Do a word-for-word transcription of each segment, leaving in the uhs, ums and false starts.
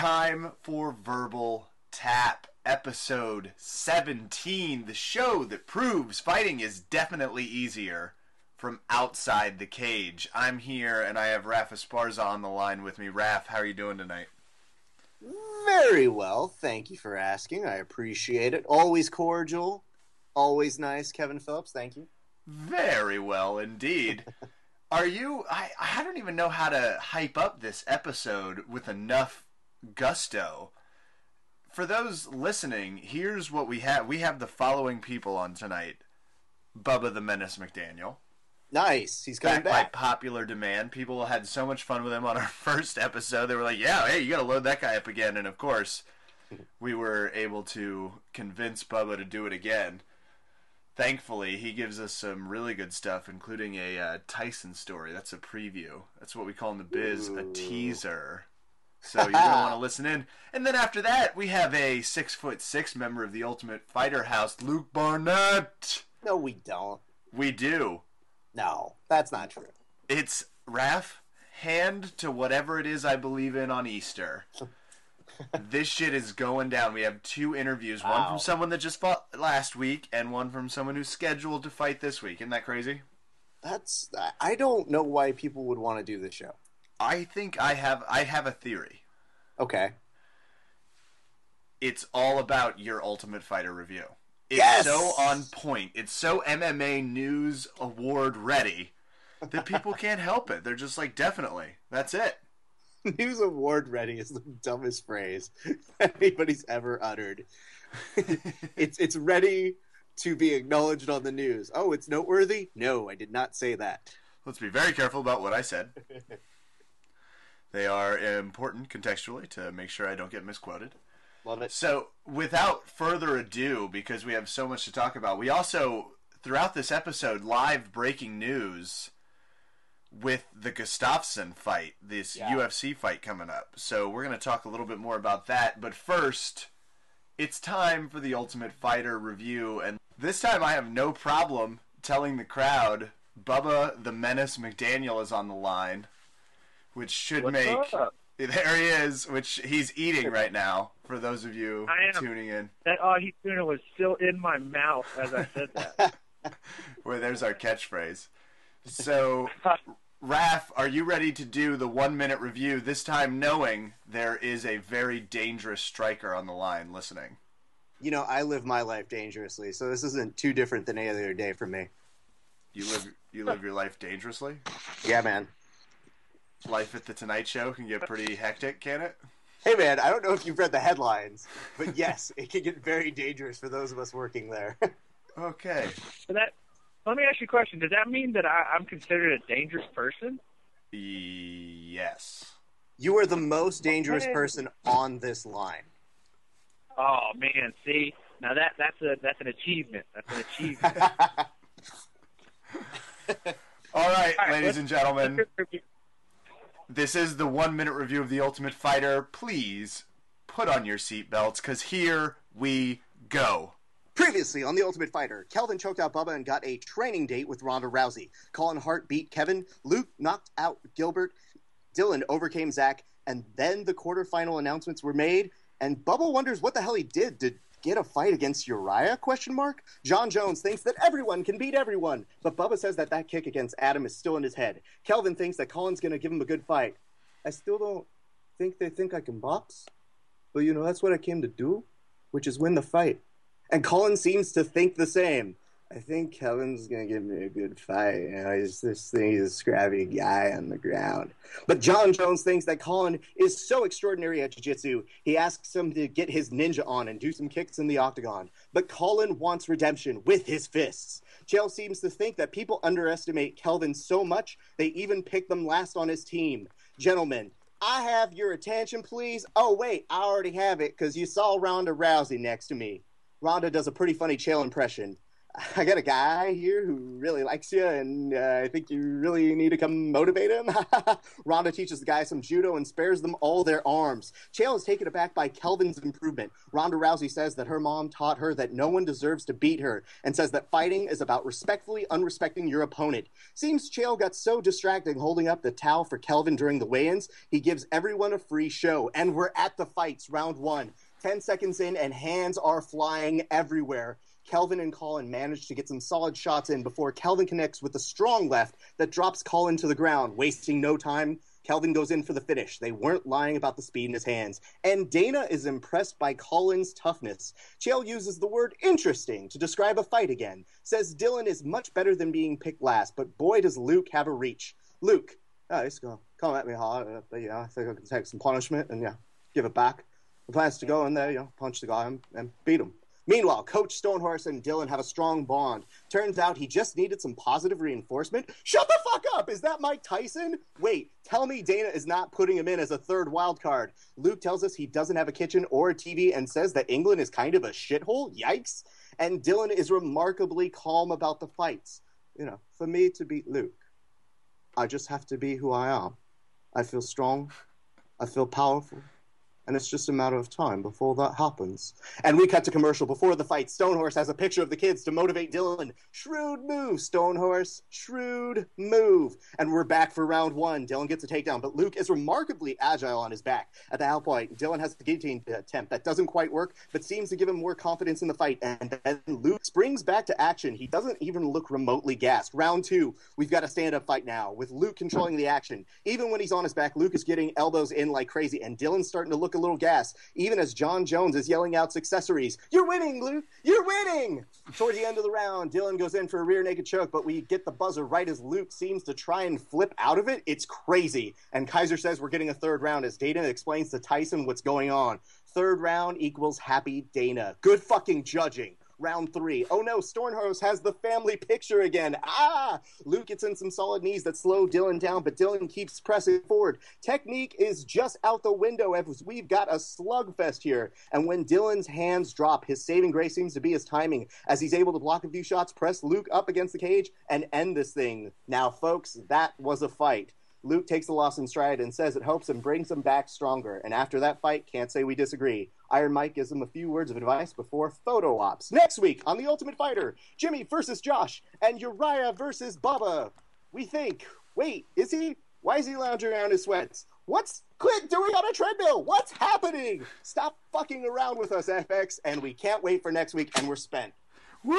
time for Verbal Tap, episode seventeen, the show that proves fighting is definitely easier from outside the cage. I'm here, and I have Raph Esparza on the line with me. Raph, how are you doing tonight? Very well, thank you for asking. I appreciate it. Always cordial, always nice. Kevin Phillips, thank you. Very well, indeed. Are you... I, I don't even know how to hype up this episode with enough gusto. For those listening, here's what we have. We have the following people on tonight. Bubba the Menace McDaniel. Nice. He's coming back. back. By popular demand. People had so much fun with him on our first episode. They were like, yeah, hey, you got to load that guy up again. And, of course, we were able to convince Bubba to do it again. Thankfully, he gives us some really good stuff, including a uh, Tyson story. That's a preview. That's what we call in the biz Ooh. a teaser. So you're going to want to listen in. And then after that, we have a six foot six member of the Ultimate Fighter House, Luke Barnett. No, we don't. We do. No, that's not true. It's, Raph, hand to whatever it is I believe in on Easter. This shit is going down. We have two interviews. One Wow. from someone that just fought last week, and one from someone who's scheduled to fight this week. Isn't that crazy? That's. I don't know why people would want to do this show. I think I have I have a theory. Okay. It's all about your Ultimate Fighter review. It's Yes! so on point. It's so M M A News Award ready that people can't help it. They're just like, definitely. That's it. News award ready is the dumbest phrase anybody's ever uttered. it's it's ready to be acknowledged on the news. Oh, it's noteworthy? No, I did not say that. Let's be very careful about what I said. They are important contextually to make sure I don't get misquoted. Love it. So, without further ado, because we have so much to talk about, we also, throughout this episode, live breaking news with the Gustafsson fight, this Yeah. U F C fight coming up. So we're going to talk a little bit more about that. But first, it's time for the Ultimate Fighter review. And this time I have no problem telling the crowd Bubba the Menace McDaniel is on the line, which should What's make... up? There he is, which he's eating right now, for those of you I am. tuning in. That ahi tuna was still in my mouth as I said that. Well, there's our catchphrase. So, Raph, are you ready to do the one-minute review, this time knowing there is a very dangerous striker on the line listening? You know, I live my life dangerously, so this isn't too different than any other day for me. You live you live your life dangerously? Yeah, man. Life at the Tonight Show can get pretty hectic, can it? Hey, man, I don't know if you've read the headlines, but yes, it can get very dangerous for those of us working there. Okay. So that, let me ask you a question. Does that mean that I, I'm considered a dangerous person? Yes. You are the most dangerous Okay. person on this line. Oh man, see now that that's a that's an achievement. That's an achievement. All right, All right, ladies let's- and gentlemen. let's review. This is the one-minute review of The Ultimate Fighter. Please put on your seatbelts, because here we go. Previously on The Ultimate Fighter, Kelvin choked out Bubba and got a training date with Ronda Rousey. Colin Hart beat Kevin, Luke knocked out Gilbert, Dylan overcame Zach, and then the quarterfinal announcements were made, and Bubba wonders what the hell he did to get a fight against Uriah, question mark? John Jones thinks that everyone can beat everyone, but Bubba says that that kick against Adam is still in his head. Kelvin thinks that Colin's going to give him a good fight. I still don't think they think I can box, but you know, that's what I came to do, which is win the fight. And Colin seems to think the same. I think Kevin's going to give me a good fight. You know, he's this thing, he's a scrappy guy on the ground. But John Jones thinks that Colin is so extraordinary at jiu-jitsu, he asks him to get his ninja on and do some kicks in the octagon. But Colin wants redemption with his fists. Chael seems to think that people underestimate Kelvin so much, they even pick them last on his team. Gentlemen, I have your attention, please. Oh, wait, I already have it, because you saw Ronda Rousey next to me. Ronda does a pretty funny Chael impression. I got a guy here who really likes you, and uh, I think you really need to come motivate him. Ronda teaches the guy some judo and spares them all their arms. Chael is taken aback by Kelvin's improvement. Ronda Rousey says that her mom taught her that no one deserves to beat her, and says that fighting is about respectfully unrespecting your opponent. Seems Chael got so distracting holding up the towel for Kelvin during the weigh-ins, he gives everyone a free show. And we're at the fights, round one. Ten seconds in, and hands are flying everywhere. Kelvin and Colin manage to get some solid shots in before Kelvin connects with a strong left that drops Colin to the ground. Wasting no time, Kelvin goes in for the finish. They weren't lying about the speed in his hands. And Dana is impressed by Colin's toughness. Chael uses the word interesting to describe a fight again. Says Dylan is much better than being picked last, but boy does Luke have a reach. Luke, oh, he's going to come at me hard, uh, but, you know, I think I can take some punishment and, yeah, give it back. The plan is to go in there, you know, punch the guy and, and beat him. Meanwhile, Coach Stonehorse and Dylan have a strong bond. Turns out he just needed some positive reinforcement. Shut the fuck up! Is that Mike Tyson? Wait, tell me Dana is not putting him in as a third wild card. Luke tells us he doesn't have a kitchen or a T V and says that England is kind of a shithole. Yikes! And Dylan is remarkably calm about the fights. You know, for me to beat Luke, I just have to be who I am. I feel strong. I feel powerful. And it's just a matter of time before that happens. And we cut to commercial. Before the fight, Stonehorse has a picture of the kids to motivate Dylan. Shrewd move, Stonehorse. Shrewd move. And we're back for round one. Dylan gets a takedown, but Luke is remarkably agile on his back. At the half point, Dylan has the guillotine attempt. That doesn't quite work, but seems to give him more confidence in the fight. And then Luke springs back to action. He doesn't even look remotely gassed. Round two, we've got a stand-up fight now, with Luke controlling the action. Even when he's on his back, Luke is getting elbows in like crazy, and Dylan's starting to look a little gas, even as John Jones is yelling out accessories. You're winning, Luke! You're winning! Toward the end of the round, Dylan goes in for a rear naked choke, but we get the buzzer right as Luke seems to try and flip out of it. It's crazy. And Kaiser says we're getting a third round as Dana explains to Tyson what's going on. Third round equals happy Dana. Good fucking judging. Round three. Oh no, Stornhorse has the family picture again. Ah! Luke gets in some solid knees that slow Dylan down, but Dylan keeps pressing forward. Technique is just out the window as we've got a slugfest here. And when Dylan's hands drop, his saving grace seems to be his timing, as he's able to block a few shots, press Luke up against the cage, and end this thing. Now, folks, that was a fight. Luke takes the loss in stride and says it hopes and brings him back stronger. And after that fight, can't say we disagree. Iron Mike gives him a few words of advice before photo ops. Next week on The Ultimate Fighter, Jimmy versus Josh and Uriah versus Bubba. We think, wait, is he? Why is he lounging around in sweats? What's Clint doing on a treadmill? What's happening? Stop fucking around with us, F X, and we can't wait for next week, and we're spent. Woo!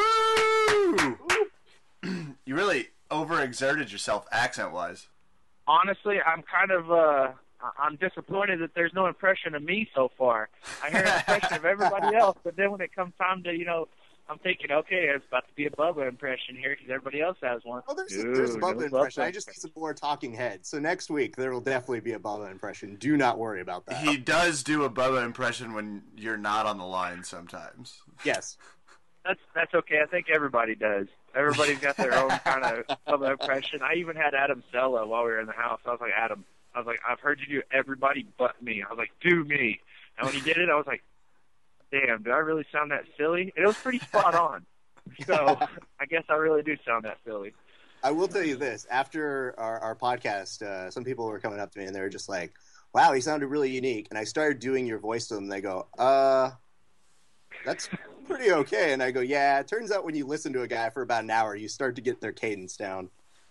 You really overexerted yourself accent-wise. Honestly, I'm kind of uh, I'm disappointed that there's no impression of me so far. I hear an impression of everybody else, but then when it comes time to, you know, I'm thinking, okay, it's about to be a Bubba impression here because everybody else has one. Oh, there's, Dude, a, there's a Bubba no impression. Bubba I just need some more talking heads. So next week, there will definitely be a Bubba impression. Do not worry about that. He does do a Bubba impression when you're not on the line sometimes. Yes. That's that's okay. I think everybody does. Everybody's got their own kind of Bubba impression. I even had Adam Sella while we were in the house. I was like, Adam, I was like, I've heard you do everybody but me. I was like, do me. And when he did it, I was like, damn, do I really sound that silly? And it was pretty spot on. So I guess I really do sound that silly. I will tell you this. After our, our podcast, uh, some people were coming up to me and they were just like, wow, he sounded really unique. And I started doing your voice to them. And they go, uh, that's pretty okay. And I go, yeah, it turns out when you listen to a guy for about an hour, you start to get their cadence down.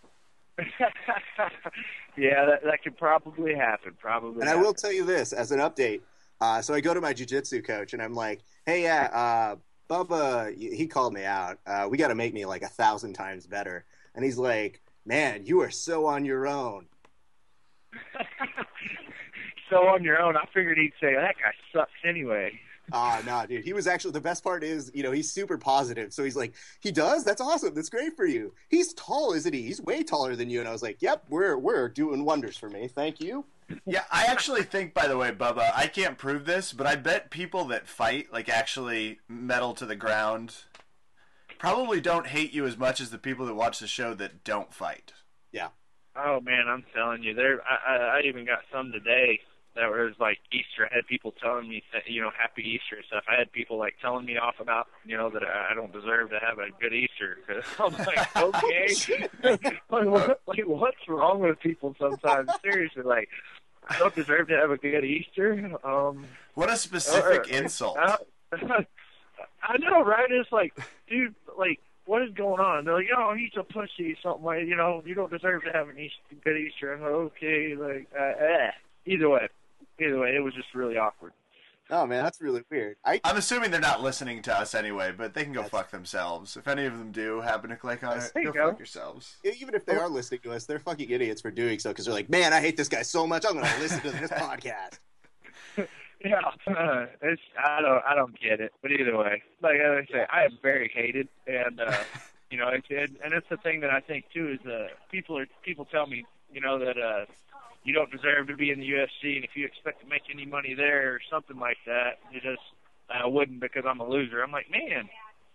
Yeah, that, that could probably happen. Probably. And happen. I will tell you this as an update. Uh, so I go to my jiu-jitsu coach and I'm like, hey, yeah, uh, Bubba, he called me out. Uh, we got to make me like a thousand times better. And he's like, man, you are so on your own. So on your own. I figured he'd say, that guy sucks anyway. Ah, uh, nah, dude. He was actually, the best part is, you know, he's super positive. So he's like, he does? That's awesome. That's great for you. He's tall, isn't he? He's way taller than you. And I was like, yep, we're we're doing wonders for me. Thank you. Yeah, I actually think, by the way, Bubba, I can't prove this, but I bet people that fight, like actually metal to the ground, probably don't hate you as much as the people that watch the show that don't fight. Yeah. Oh, man, I'm telling you. There, I, I, I even got some today. that was like Easter. I had people telling me, that, you know, Happy Easter and stuff. I had people like telling me off about, you know, that I don't deserve to have a good Easter. I'm like, okay, like, what, like what's wrong with people sometimes? Seriously, like I don't deserve to have a good Easter. Um, what a specific or, insult! I, I know, right? It's like, dude, like. What is going on? They're like, oh, he's a pussy, something like, you know, you don't deserve to have an Easter, good Easter. I'm like, okay, like, uh, eh. Either way, either way, it was just really awkward. Oh man, that's really weird. I, I'm assuming they're not listening to us anyway, but they can go That's- fuck themselves. If any of them do happen to click on it, There go, you go. fuck yourselves. even if they are listening to us, they're fucking idiots for doing so because they're like, man, I hate this guy so much. I'm gonna listen to this podcast. Yeah, uh, it's I don't I don't get it, but either way, like I say, I am very hated, and uh, you know, it's it, and it's the thing that I think too is uh, people are people tell me, you know, that uh, you don't deserve to be in the U F C, and if you expect to make any money there or something like that, you just I wouldn't because I'm a loser. I'm like, man,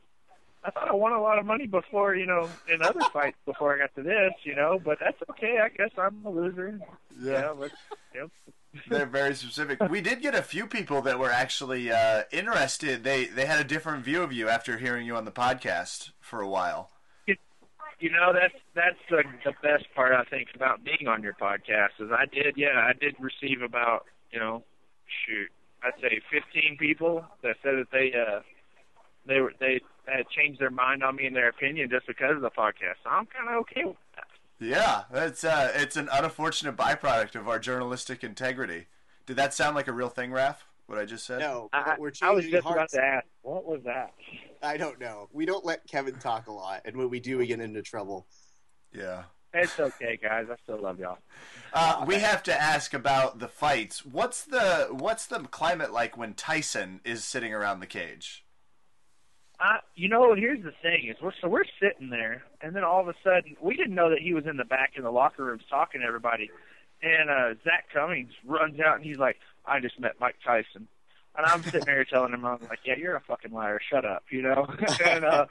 I thought I won a lot of money before, you know, in other fights before I got to this, you know, but that's okay. I guess I'm a loser. Yeah, but yep. They're very specific. We did get a few people that were actually uh, interested. They they had a different view of you after hearing you on the podcast for a while. You know, that's that's the, the best part, I think, about being on your podcast is I did, yeah, I did receive about, you know, shoot, I'd say fifteen people that said that they uh, they were they had changed their mind on me and their opinion just because of the podcast. So I'm kind of okay with that. Yeah, it's uh, it's an unfortunate byproduct of our journalistic integrity. Did that sound like a real thing, Raph? What I just said? No, I, we're I was changing just about hearts. to ask, what was that? I don't know. We don't let Kevin talk a lot, and when we do, we get into trouble. Yeah. It's okay, guys. I still love y'all. Uh, we have to ask about the fights. What's the what's the climate like when Tyson is sitting around the cage? I, you know, here's the thing: is we're so we're sitting there, and then all of a sudden, we didn't know that he was in the back in the locker rooms talking to everybody. And uh, Zach Cummings runs out, and he's like, "I just met Mike Tyson," and I'm sitting there telling him, "I'm like, yeah, you're a fucking liar. Shut up," you know. and uh,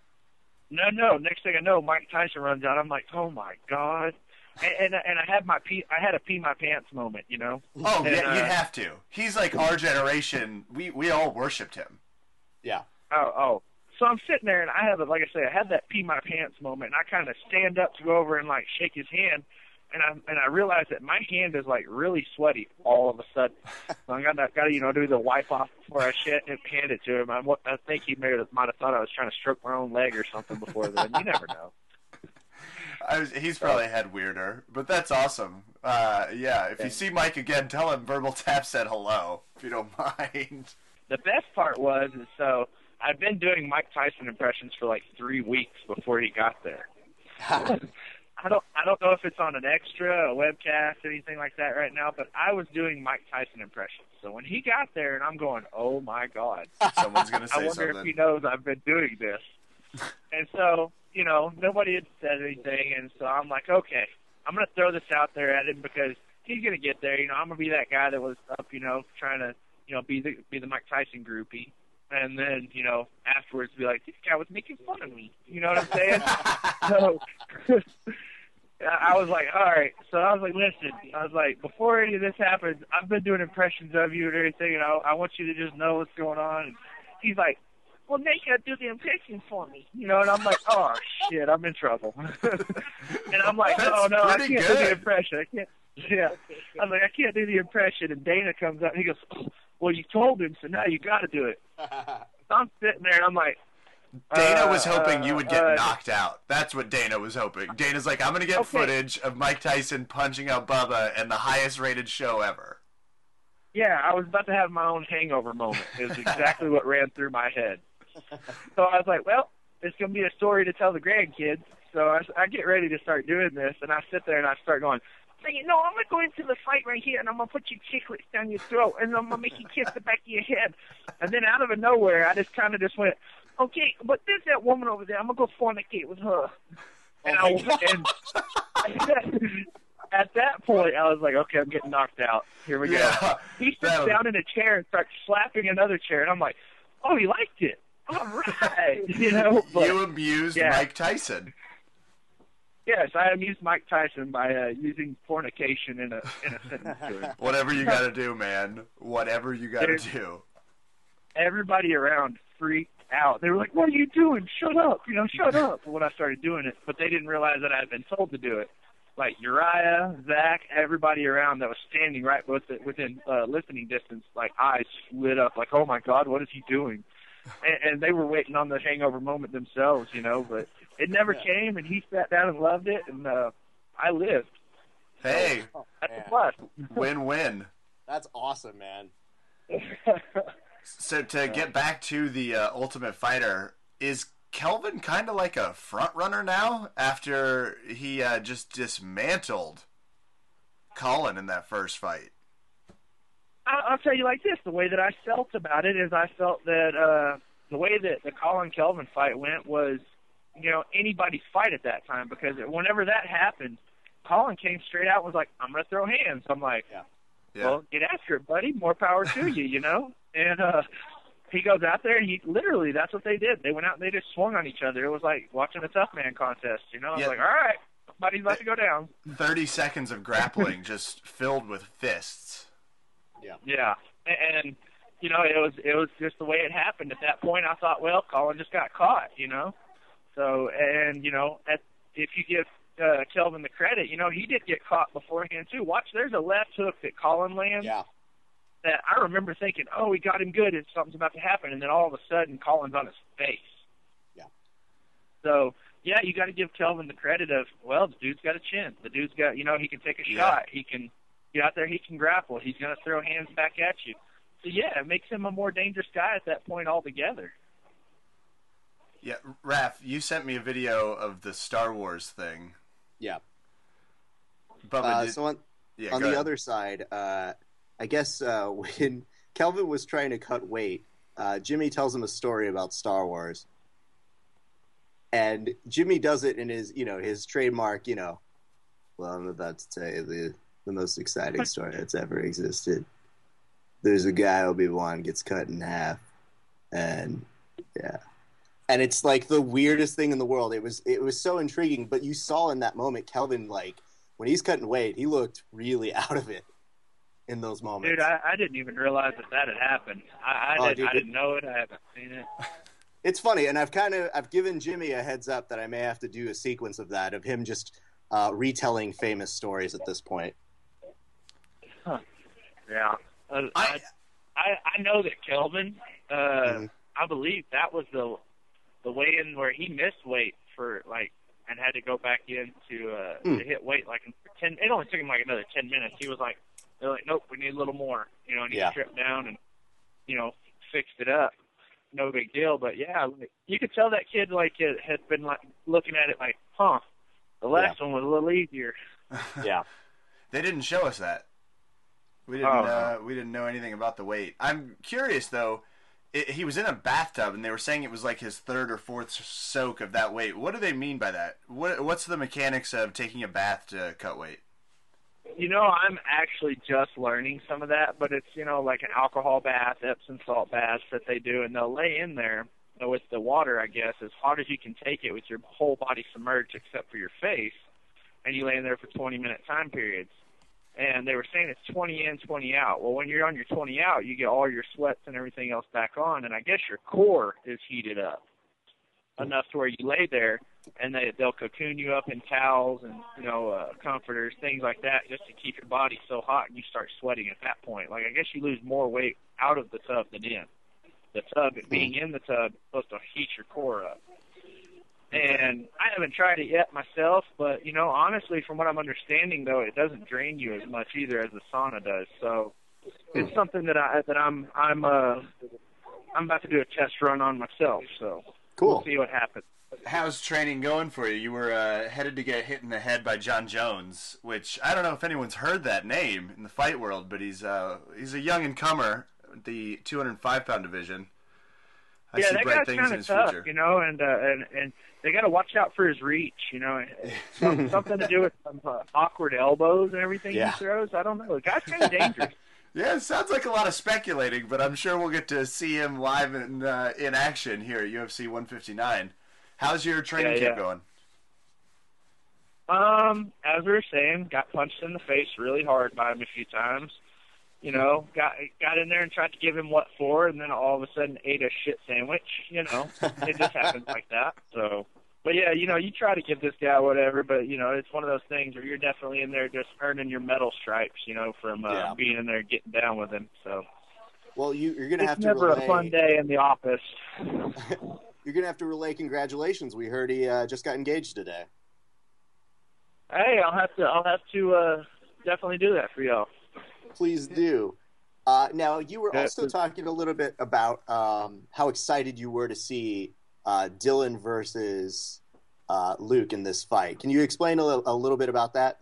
no, no. Next thing I know, Mike Tyson runs out. I'm like, "Oh my god!" And and, and I had my pee, I had a pee my pants moment, you know. Oh, and, yeah, uh, you have to. He's like our generation. We we all worshipped him. Yeah. Oh, oh. So I'm sitting there, and I have, like I say, I had that pee my pants moment, and I kind of stand up to go over and, like, shake his hand, and I and I realize that my hand is, like, really sweaty all of a sudden. So I got to, got to you know, do the wipe off before I sh- hand it to him. I, I think he may have, might have thought I was trying to stroke my own leg or something before then. You never know. I was, he's probably had weirder, but that's awesome. Uh, yeah, if you see Mike again, tell him Verbal Tap said hello, if you don't mind. The best part was, is so I've been doing Mike Tyson impressions for like three weeks before he got there. I don't, I don't know if it's on an extra, a webcast, anything like that right now, but I was doing Mike Tyson impressions. So when he got there, and I'm going, oh my god, Someone's gonna say I wonder something. if he knows I've been doing this. And so, you know, nobody had said anything, and so I'm like, okay, I'm gonna throw this out there at him because he's gonna get there. You know, I'm gonna be that guy that was up, you know, trying to, you know, be the be the Mike Tyson groupie, and then, you know, afterwards be like, this guy was making fun of me. You know what I'm saying? So I was like, all right. So I was like, listen, I was like, before any of this happens, I've been doing impressions of you and everything, and I, I want you to just know what's going on. And he's like, well, make her do the impression for me. You know, and I'm like, oh, shit, I'm in trouble. And I'm like, no, That's no, I pretty can't do good. the impression. I can't. Yeah. I was like, I can't do the impression. And Dana comes up, and he goes, oh, well, you told him, so now you got to do it. So I'm sitting there, and I'm like, Dana uh, was hoping you would get uh, knocked out. That's what Dana was hoping. Dana's like, I'm going to get Okay. footage of Mike Tyson punching out Bubba and the highest rated show ever. Yeah, I was about to have my own hangover moment. It was exactly what ran through my head. So I was like, well, it's going to be a story to tell the grandkids. So I, I get ready to start doing this, and I sit there and I start going, so, you know, I'm going to go into the fight right here, and I'm going to put your chiclets down your throat, and I'm going to make you kiss the back of your head. And then out of nowhere, I just kind of just went, okay, but there's that woman over there. I'm going to go fornicate with her. And, I, and at that point, I was like, okay, I'm getting knocked out. Here we go. Yeah, He sits that'll- down in a chair and starts slapping another chair, and I'm like, oh, he liked it. All right. You know, but, you abused yeah. Mike Tyson. Yes, I amused Mike Tyson by uh, using fornication in a in a sentence to him. Whatever you got to do, man. Whatever you got to There's- do. Everybody around freaked out. They were like, "What are you doing? Shut up! You know, shut up!" When I started doing it, but they didn't realize that I had been told to do it. Like Uriah, Zach, everybody around that was standing right within, within uh, listening distance, like eyes lit up, like, "Oh my God, what is he doing?" And, and they were waiting on the hangover moment themselves, you know. But it never Yeah. came, and he sat down and loved it, and uh, I lived. Hey, Oh, That's man. a plus. win-win. That's awesome, man. So to get back to the uh, Ultimate Fighter, is Kelvin kind of like a front runner now after he uh, just dismantled Colin in that first fight? I- I'll tell you like this: the way that I felt about it is, I felt that uh, the way that the Colin Kelvin fight went was, you know, anybody's fight at that time, because whenever that happened, Colin came straight out and was like, "I'm gonna throw hands." I'm like, Yeah. Yeah. "Well, get after it, buddy. More power to you," you know. And uh, he goes out there, and he literally, that's what they did. They went out and they just swung on each other. It was like watching a tough man contest, you know. I was Yeah. like, "All right, buddy's about to go down." thirty seconds of grappling just filled with fists. Yeah, and, and you know, it was it was just the way it happened. At that point, I thought, well, Colin just got caught, you know. So, and you know, at, if you give uh, Kelvin the credit, you know, he did get caught beforehand too. Watch, there's a left hook that Colin lands. Yeah. That I remember thinking, oh, he got him good, and something's about to happen, and then all of a sudden, Colin's on his face. Yeah. So, yeah, you got to give Kelvin the credit of, well, the dude's got a chin. The dude's got, you know, he can take a Yeah. shot. He can get out there. He can grapple. He's going to throw hands back at you. So, yeah, it makes him a more dangerous guy at that point altogether. Yeah, Raph, you sent me a video of the Star Wars thing. Yeah. Bubba, Uh, did, so on, yeah, on go the ahead. other side, uh, I guess uh, when Kelvin was trying to cut weight, uh, Jimmy tells him a story about Star Wars, and Jimmy does it in his, you know, his trademark, you know, well, I'm about to tell you the the most exciting story that's ever existed. There's a guy, Obi-Wan, gets cut in half, and yeah. And it's like the weirdest thing in the world. It was it was so intriguing, but you saw in that moment Kelvin, like, when he's cutting weight, he looked really out of it in those moments. Dude, I, I didn't even realize that that had happened. I, I, Oh, did, dude, I it- didn't know it. I haven't seen it. It's funny, and I've kind of I've given Jimmy a heads up that I may have to do a sequence of that, of him just uh, retelling famous stories at this point. Yeah. Uh, I- I, I I know that Kelvin, uh, Mhm. I believe that was the the weigh in where he missed weight for like and had to go back in to uh, Mm. to hit weight like in ten. It only took him like another ten minutes. He was like, they're like, nope, we need a little more. You know, and he Yeah. stripped down and you know fixed it up. No big deal, but yeah, like, you could tell that kid like it had been like looking at it like, huh, the last one was a little easier. Yeah. They didn't show us that. We didn't. Oh, uh, we didn't know anything about the weight. I'm curious though. It, he was in a bathtub, and they were saying it was like his third or fourth soak of that weight. What do they mean by that? What What's the mechanics of taking a bath to cut weight? You know, I'm actually just learning some of that, but it's, you know, like an alcohol bath, Epsom salt baths that they do, and they'll lay in there with the water, I guess, as hot as you can take it with your whole body submerged except for your face, and you lay in there for twenty-minute time periods. And they were saying it's twenty in, twenty out. Well, when you're on your twenty out, you get all your sweats and everything else back on, and I guess your core is heated up enough to where you lay there, and they, they'll cocoon you up in towels and, you know, uh, comforters, things like that, just to keep your body so hot and you start sweating at that point. Like, I guess you lose more weight out of the tub than in. The tub, being in the tub, is supposed to heat your core up. And I haven't tried it yet myself, but, you know, honestly, from what I'm understanding, though, it doesn't drain you as much either as the sauna does. So it's something that I that I'm I'm uh I'm about to do a test run on myself. So Cool. we'll see what happens. How's training going for you? You were uh, headed to get hit in the head by John Jones, which I don't know if anyone's heard that name in the fight world, but he's uh, he's a young and comer, the two hundred five pound division. I yeah, see that bright guy's things kind in of his tough, future. you know, and uh, and and they got to watch out for his reach, you know, Some, something to do with some uh, awkward elbows and everything Yeah. he throws. I don't know. The guy's kind of dangerous. Yeah, it sounds like a lot of speculating, but I'm sure we'll get to see him live in uh, in action here at U F C one fifty-nine. How's your training Yeah, camp yeah. going? Um, as we were saying, got punched in the face really hard by him a few times. You know, got got in there and tried to give him what for, and then all of a sudden ate a shit sandwich. You know, it just happens like that. So, but yeah, you know, you try to give this guy whatever, but you know, it's one of those things where you're definitely in there just earning your medal stripes. You know, from uh, Yeah. being in there getting down with him. So, Well, you, you're going to have it's to never relay. a fun day in the office. You're going to have to relay congratulations. We heard he uh, just got engaged today. Hey, I'll have to, I'll have to uh, definitely do that for y'all. Please do. Uh, now, you were Yeah, also please. talking a little bit about um, how excited you were to see uh, Dylan versus uh, Luke in this fight. Can you explain a little, a little bit about that?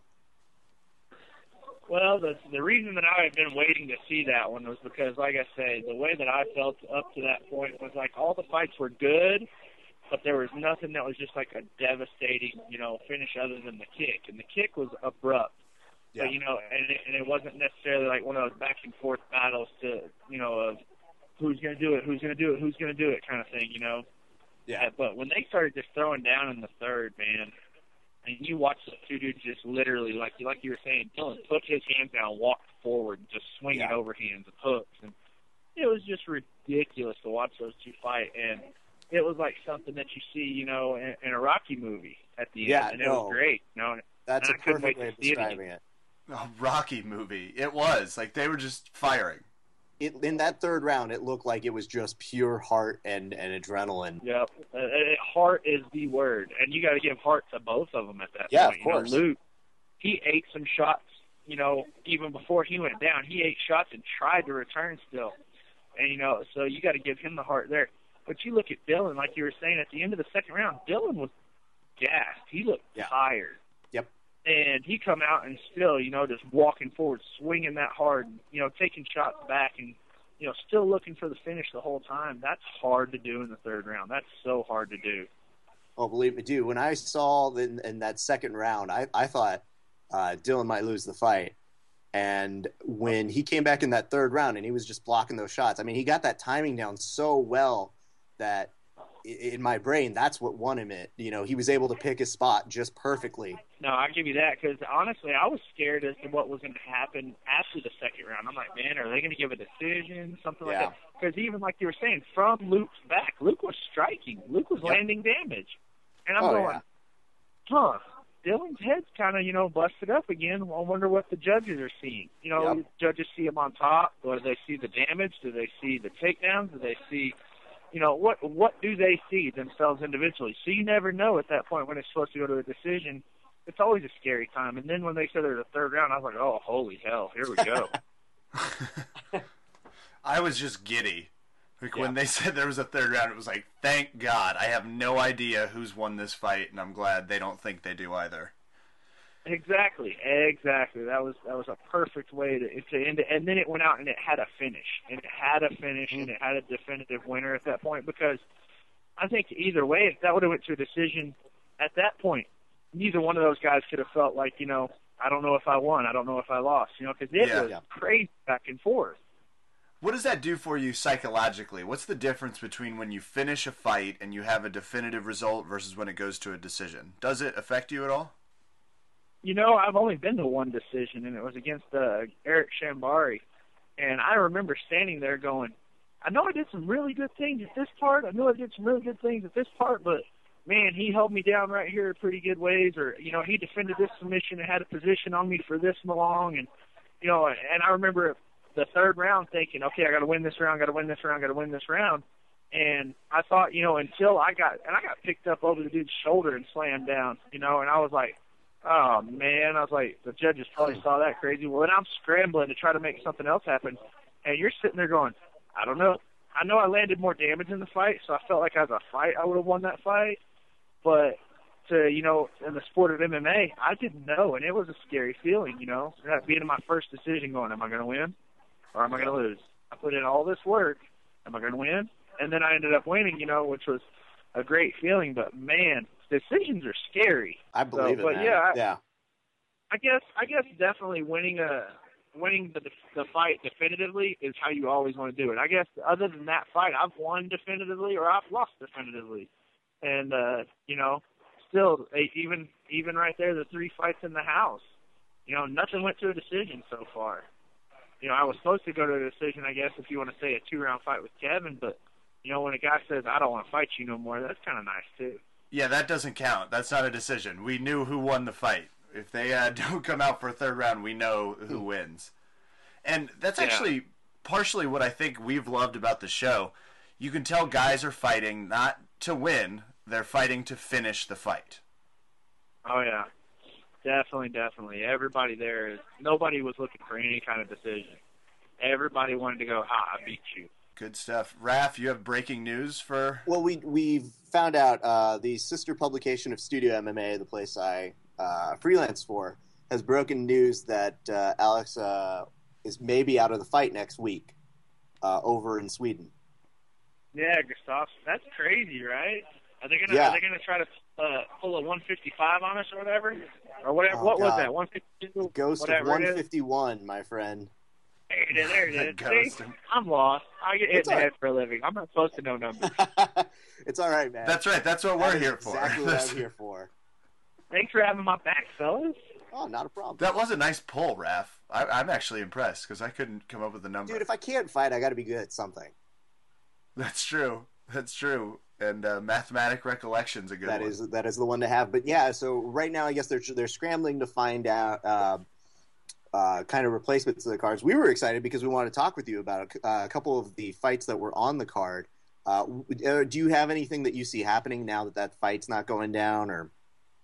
Well, the the reason that I had been waiting to see that one was because, like I say, the way that I felt up to that point was like all the fights were good, but there was nothing that was just like a devastating, you know, finish other than the kick. And the kick was abrupt. Yeah. But, you know, and it, and it wasn't necessarily like one of those back and forth battles to, you know, of who's going to do it, who's going to do it, who's going to do it kind of thing, you know. Yeah. But when they started just throwing down in the third, man, and you watch the two dudes just literally, like like you were saying, Dylan put his hands down, walked forward, and just swinging Yeah. overhands and hooks. And it was just ridiculous to watch those two fight. And it was like something that you see, you know, in, in a Rocky movie at the Yeah, end. And it no. was great. You know, That's and a I couldn't perfect wait way to of see it describing again. it. A Rocky movie. It was. Like, they were just firing. It, in that third round, it looked like it was just pure heart and, and adrenaline. Yep. Uh, uh, heart is the word. And you got to give heart to both of them at that Yeah, point. of course. You know, Luke, he ate some shots, you know, even before he went down. He ate shots and tried to return still. And, you know, so you got to give him the heart there. But you look at Dylan, like you were saying, at the end of the second round, Dylan was gassed. He looked Yeah. tired. Yep. And he come out and still, you know, just walking forward, swinging that hard, you know, taking shots back and, you know, still looking for the finish the whole time. That's hard to do in the third round. That's so hard to do. Oh, believe me, dude. When I saw in, in that second round, I, I thought uh, Dylan might lose the fight. And when he came back in that third round and he was just blocking those shots, I mean, he got that timing down so well that i- in my brain, that's what won him it. You know, he was able to pick his spot just perfectly. No, I give you that because honestly, I was scared as to what was going to happen after the second round. I'm like, man, are they going to give a decision, something like Yeah. that? Because even like you were saying, from Luke's back, Luke was striking. Luke was Yep. landing damage, and I'm Oh, going, yeah. huh? Dylan's head's kind of, you know, busted up again. I wonder what the judges are seeing. You know, Yep. judges see him on top, or do they see the damage? Do they see the takedowns? Do they see, you know, what what do they see themselves individually? So you never know at that point when it's supposed to go to a decision. It's always a scary time. And then when they said there's a third round, I was like, oh, holy hell, here we go. I was just giddy. Like, Yeah. when they said there was a third round, it was like, thank God. I have no idea who's won this fight, and I'm glad they don't think they do either. Exactly, exactly. That was that was a perfect way to to end it. And then it went out and it had a finish, and it had a finish, and it had a definitive winner at that point. Because I think either way, if that would have went to a decision at that point, neither one of those guys could have felt like, you know, I don't know if I won, I don't know if I lost, you know, because it Yeah. was Yeah. crazy back and forth. What does that do for you psychologically? What's the difference between when you finish a fight and you have a definitive result versus when it goes to a decision? Does it affect you at all? You know, I've only been to one decision, and it was against uh, Eric Shambari. And I remember standing there going, I know I did some really good things at this part. I know I did some really good things at this part, but, man, he held me down right here in pretty good ways. Or, you know, he defended this submission and had a position on me for this long. And, you know, and I remember the third round thinking, okay, I got to win this round, got to win this round, got to win this round. And I thought, you know, until I got, and I got picked up over the dude's shoulder and slammed down, you know, and I was like, oh, man. I was like, the judges probably saw that crazy. Well, then I'm scrambling to try to make something else happen. And you're sitting there going, I don't know. I know I landed more damage in the fight, so I felt like as a fight I would have won that fight. But to, you know, in the sport of M M A, I didn't know, and it was a scary feeling, you know, that being my first decision going, am I going to win or am I going to lose? I put in all this work. Am I going to win? And then I ended up winning, you know, which was a great feeling. But, man, decisions are scary. I believe so, it, but man. yeah, I, yeah. I guess I guess definitely winning a winning the the fight definitively is how you always want to do it. I guess other than that fight, I've won definitively or I've lost definitively, and uh, you know, still even even right there, the three fights in the house, you know, nothing went to a decision so far. You know, I was supposed to go to a decision, I guess, if you want to say a two-round fight with Kevin, but, you know, when a guy says, I don't want to fight you no more, that's kind of nice, too. Yeah, that doesn't count. That's not a decision. We knew who won the fight. If they uh, don't come out for a third round, we know who wins. And that's Yeah. actually partially what I think we've loved about the show. You can tell guys are fighting not to win, they're fighting to finish the fight. Oh, yeah. Definitely, definitely. Everybody there, is, nobody was looking for any kind of decision. Everybody wanted to go, ha, I beat you. Good stuff. Raph, you have breaking news for... Well, we we found out uh, the sister publication of Studio M M A, the place I uh, freelance for, has broken news that uh, Alex uh, is maybe out of the fight next week uh, over in Sweden. Yeah, Gustav, that's crazy, right? Are they gonna Yeah. Are they gonna try to uh, pull a one fifty-five on us or whatever, or whatever? Oh, what was God. that? one fifty-two. Ghost whatever of it one is? fifty-one, my friend. There it is. There it is. Ghost See, of- I'm lost. I get hit It's in the all head for a living. I'm not supposed to know numbers. It's all right, man. That's right. That's what That we're is here for. Exactly what I'm here for. Thanks for having my back, fellas. Oh, not a problem. That was a nice pull, Raph. I, I'm actually impressed because I couldn't come up with a number. Dude, if I can't fight, I got to be good at something. That's true. That's true. And uh, mathematic recollection's a good That one. is that is the one to have. But yeah, so right now I guess they're they're scrambling to find out uh, uh, kind of replacements to the cards. We were excited because we wanted to talk with you about a, uh, a couple of the fights that were on the card. Uh, w- uh, do you have anything that you see happening now that that fight's not going down? Or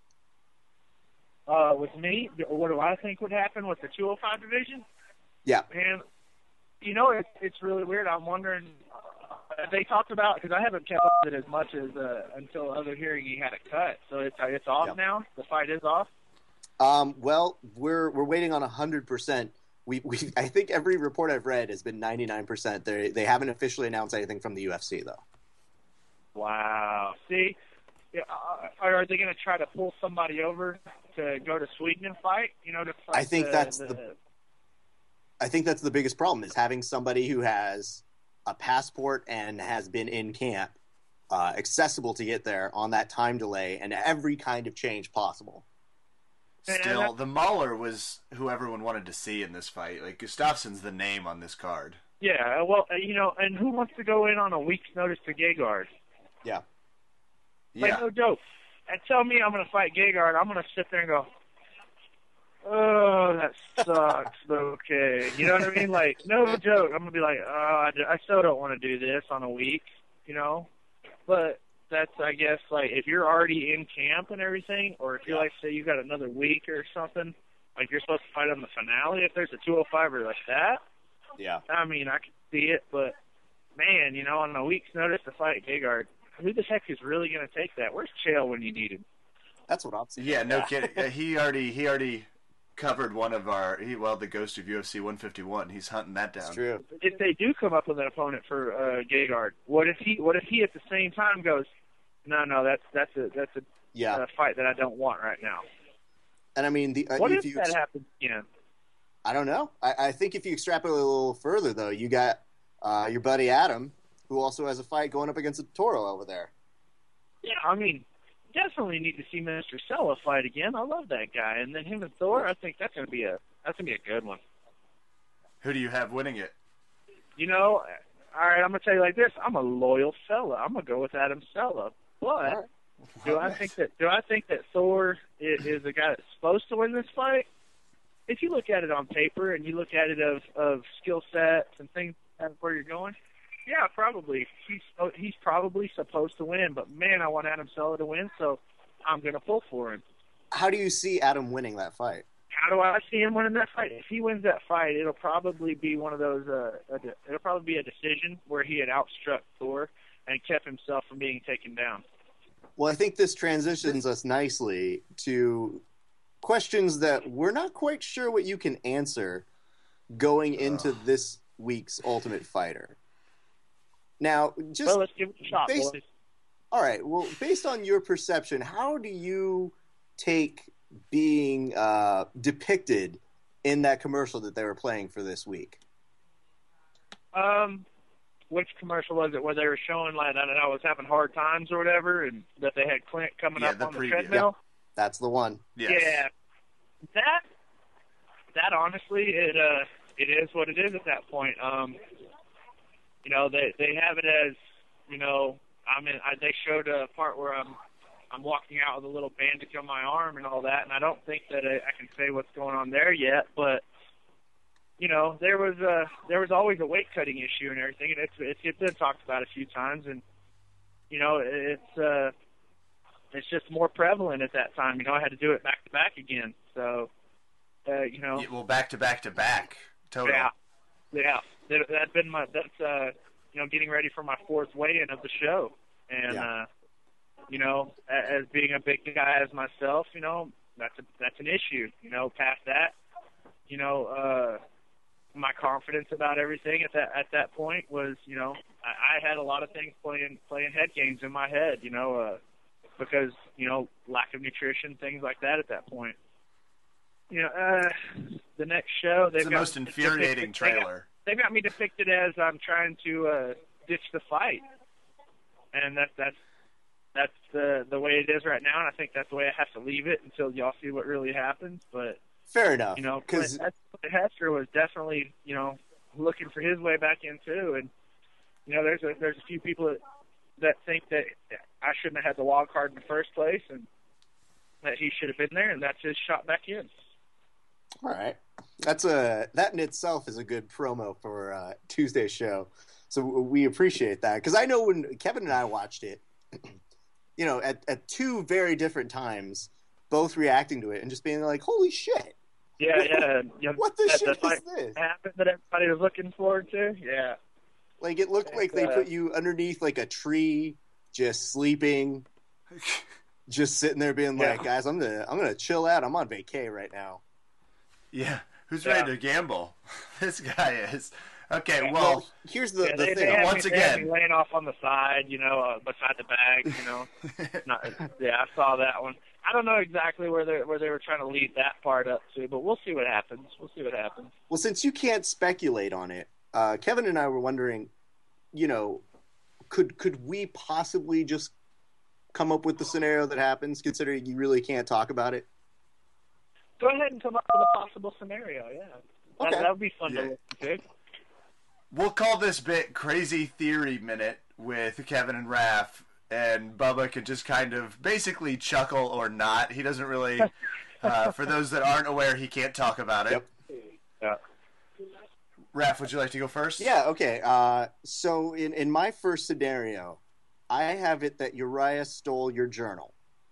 Uh, with me, what do I think would happen with the two oh five division? yeah, And, you know, it's it's really weird. I'm wondering, uh, they talked about, because I haven't kept up with it as much as uh, until other hearing he had it cut. So it's it's off Yep. now? The fight is off? um, well, we're we're waiting on a hundred percent. We we I think every report I've read has been ninety nine percent. They they haven't officially announced anything from the U F C though. Wow. See, yeah, uh, are they going to try to pull somebody over to go to Sweden and fight? You know, to fight I think the, that's the, the- I think that's the biggest problem is having somebody who has a passport and has been in camp, uh, accessible to get there on that time delay and every kind of change possible. Still, the Mauler was who everyone wanted to see in this fight. Like, Gustafsson's the name on this card. Yeah, well, uh, you know, and who wants to go in on a week's notice to Gegard? Yeah. Like, Yeah. no joke. And tell me I'm going to fight Gegard, I'm going to sit there and go, oh, that sucks, but okay. You know what I mean? Like, no joke. I'm going to be like, oh, I, I still don't want to do this on a week, you know? But that's, I guess, like, if you're already in camp and everything, or if you're, like, say you got another week or something, like you're supposed to fight on the finale, if there's a two oh five-er like that, Yeah. I mean, I can see it, but, man, you know, on a week's notice to fight Gegard, who the heck is really going to take that? Where's Chael when you need him? That's what I'm saying. Yeah, no kidding. Uh, he already he already covered one of our he, well the Ghost of U F C one fifty-one. He's hunting that down. That's true. If they do come up with an opponent for uh, Gegard, what if he? What if he at the same time goes, no, no, that's that's a that's a Yeah. uh, fight that I don't want right now. And I mean, the uh, What if if you that happens again? I don't know. I, I think if you extrapolate a little further, though, you got uh, your buddy Adam, who also has a fight going up against a Toro over there. Yeah, I mean, definitely need to see Mister Sella fight again. I love that guy, and then him and Thor. I think that's gonna be a that's gonna be a good one. Who do you have winning it? You know, all right, I'm gonna tell you like this. I'm a loyal fella. I'm gonna go with Adam Sella, but. All right. Do I think that do I think that Thor is, is the guy that's supposed to win this fight? If you look at it on paper and you look at it of, of skill sets and things and where you're going, yeah, probably he's he's probably supposed to win. But man, I want Adam Sella to win, so I'm gonna pull for him. How do you see Adam winning that fight? How do I see him winning that fight? If he wins that fight, it'll probably be one of those. Uh, a, it'll probably be a decision where he had outstruck Thor and kept himself from being taken down. Well, I think this transitions us nicely to questions that we're not quite sure what you can answer going into this week's Ultimate Fighter. Now, just Well, let's give it a shot, based- boys. all right. Well, based on your perception, how do you take being uh, depicted in that commercial that they were playing for this week? Um, which commercial was it where they were showing like I don't know, I was having hard times or whatever, and that they had Clint coming Yeah, up the on the preview. treadmill? That's the one. Yes. Yeah, that that honestly, it uh, it is what it is at that point. Um, you know, they they have it as, you know, I mean, I, they showed a part where I'm I'm walking out with a little bandage on my arm and all that, and I don't think that I, I can say what's going on there yet, but you know, there was a there was always a weight cutting issue and everything, and it's it's, it's been talked about a few times, and you know, it's uh, it's just more prevalent at that time. You know, I had to do it back to back again, so uh, you know, Yeah, well, back to back to back, total. yeah, yeah, that, that's been my that's uh, you know, getting ready for my fourth weigh-in of the show, and Yeah. uh, you know, as being a big guy as myself, you know, that's a, that's an issue. You know, past that, you know. Uh, my confidence about everything at that at that point was, you know, I, I had a lot of things playing playing head games in my head, you know, uh, because, you know, lack of nutrition, things like that at that point. You know, uh, the next show they've It's the got most infuriating they got- trailer. They've got me depicted as I'm trying to uh, ditch the fight, and that that's that's the the way it is right now, and I think that's the way I have to leave it until y'all see what really happens. But Fair enough. you know, because Clint Hester was definitely, you know, looking for his way back in too. And you know, there's a there's a few people that that think that I shouldn't have had the wild card in the first place, and that he should have been there, and that's his shot back in. all right, that's a that in itself is a good promo for uh, Tuesday's show. So we appreciate that, because I know when Kevin and I watched it, you know, at at two very different times, both reacting to it and just being like, "Holy shit! Yeah, yeah. yeah. What the That- shit that's is like this?" happened that everybody was looking forward to. Yeah. Like, it looked like they Uh, put you underneath like a tree, just sleeping, just sitting there being Yeah. like, "Guys, I'm gonna I'm gonna chill out. I'm on vacay right now." Yeah. Who's Yeah. ready to gamble? This guy is. Okay, Yeah, well, Here's the yeah, the they, thing. they had once me, they had me again- laying off on the side, you know, uh, beside the bag, you know. Not, yeah, I saw that one. I don't know exactly where they where they were trying to lead that part up to, but we'll see what happens. We'll see what happens. Well, since you can't speculate on it, uh, Kevin and I were wondering, you know, could could we possibly just come up with the scenario that happens, considering you really can't talk about it? Go ahead and come up with a possible scenario. Yeah, that, Okay. that would be fun Yeah. to listen to. we'll call this bit Crazy Theory Minute with Kevin and Raph, and Bubba can just kind of basically chuckle or not. He doesn't really, uh, for those that aren't aware, he can't talk about it. Yep. Yeah. Raph, would you like to go first? Yeah. Okay. Uh, so in in my first scenario, I have it that Uriah stole your journal,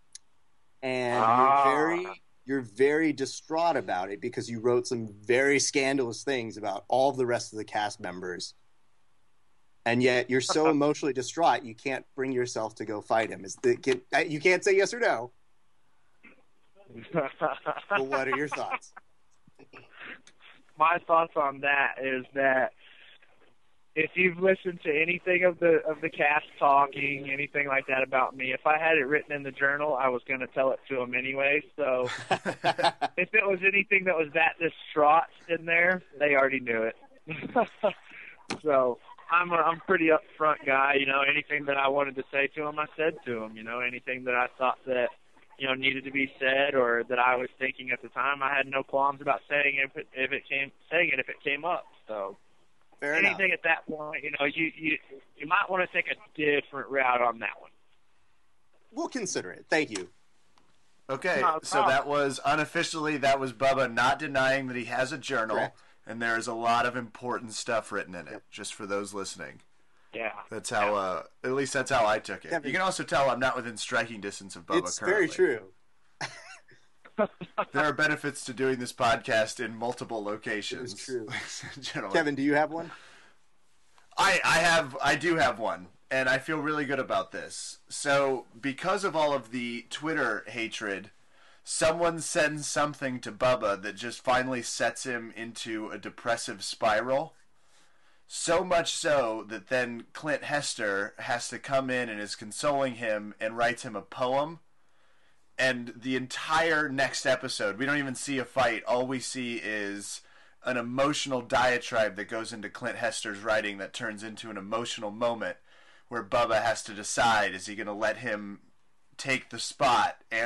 and Ah. you're very you're very distraught about it because you wrote some very scandalous things about all of the rest of the cast members. And yet you're so emotionally distraught you can't bring yourself to go fight him. Is the, can, uh, you can't say yes or no. But what are your thoughts? My thoughts on that is that if you've listened to anything of the of the cast talking, anything like that about me, if I had it written in the journal, I was going to tell it to them anyway. So if it was anything that was that distraught in there, they already knew it. So I'm a, I'm a pretty upfront guy. You know, anything that I wanted to say to them, I said to them. You know, anything that I thought that, you know, needed to be said or that I was thinking at the time, I had no qualms about saying it if it, if it came saying it if it came up. So Fair anything enough. at that point, you know, you you you might want to take a different route on that one. We'll consider it. Thank you. Okay, No so problem. that was unofficially, that was Bubba not denying that he has a journal, Correct. and there's a lot of important stuff written in it, just for those listening. Yeah. That's how, uh, at least that's how I took it. Kevin- You can also tell I'm not within striking distance of Bubba It's currently. very true. There are benefits to doing this podcast in multiple locations. It is true. ladies and gentlemen. Kevin, do you have one? I, I have I do have one, and I feel really good about this. So because of all of the Twitter hatred, someone sends something to Bubba that just finally sets him into a depressive spiral. So much so that then Clint Hester has to come in and is consoling him and writes him a poem. And the entire next episode, we don't even see a fight. All we see is an emotional diatribe that goes into Clint Hester's writing that turns into an emotional moment where Bubba has to decide, is he going to let him take the spot? And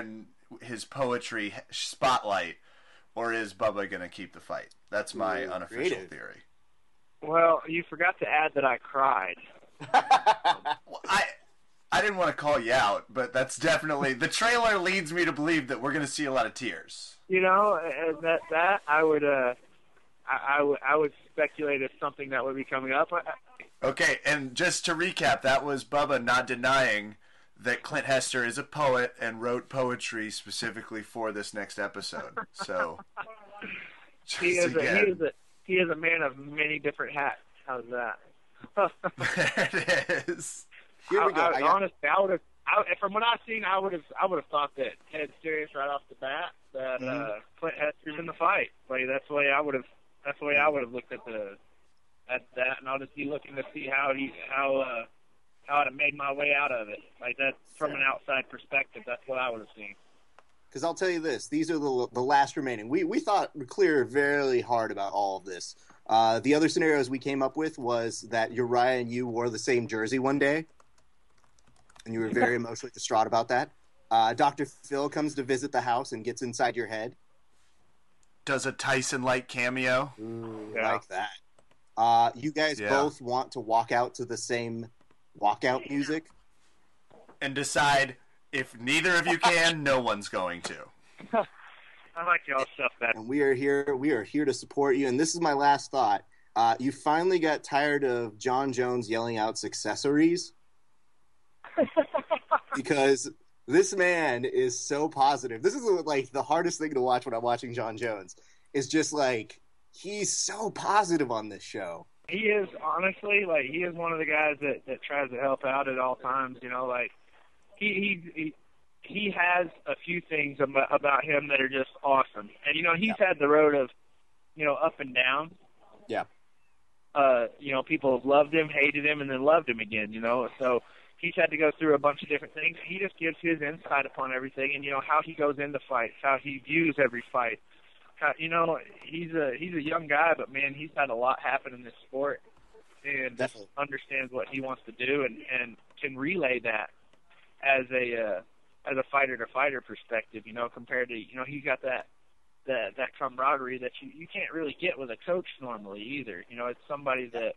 his poetry spotlight, or is Bubba going to keep the fight? That's my Ooh, unofficial creative. theory. Well, you forgot to add that I cried. Well, I I didn't want to call you out, but that's definitely the trailer leads me to believe that we're going to see a lot of tears. You know, and that that I would uh, I, I would I would speculate as something that would be coming up. Okay, and just to recap, that was Bubba not denying that Clint Hester is a poet and wrote poetry specifically for this next episode. So, just He is a, again, he is a he is a man of many different hats. How's that? there it is. Here we go. I, I, I got- honestly, I would have. I, from what I've seen, I would have. I would have thought that Ted Serious right off the bat that Mhm. uh, Clint Hester's in the fight. Like that's the way I would have. That's the way I would have looked at the at that, and I'll just be looking to see how he how uh, how I'd have made my way out of it. Like that from an outside perspective. That's what I would have seen. Because I'll tell you this, these are the the last remaining. We we thought clear very hard about all of this. Uh, the other scenarios we came up with was that Uriah and you wore the same jersey one day, and you were very emotionally distraught about that. Uh, Doctor Phil comes to visit the house and gets inside your head. Does a Tyson-like cameo? Ooh, Yeah. like that. Uh, you guys Yeah. both want to walk out to the same walkout music. And decide if neither of you can, no one's going to. I like y'all stuff that. And we are here. We are here to support you. And this is my last thought. Uh, you finally got tired of John Jones yelling out accessories because this man is so positive. This is like the hardest thing to watch when I'm watching John Jones. Is just like he's so positive on this show. He is honestly like he is one of the guys that that tries to help out at all times. You know, like he he he, he has a few things about, about him that are just awesome. And you know, he's Yeah. had the road of you know up and down. Yeah. Uh, you know, people have loved him, hated him, and then loved him again. You know, so he's had to go through a bunch of different things. He just gives his insight upon everything, and you know how he goes into fights, how he views every fight. How, you know, he's a he's a young guy, but man, he's had a lot happen in this sport, and Definitely. understands what he wants to do, and and can relay that as a uh, as a fighter to fighter perspective. You know, compared to you know he's got that that that camaraderie that you you can't really get with a coach normally either. You know, it's somebody that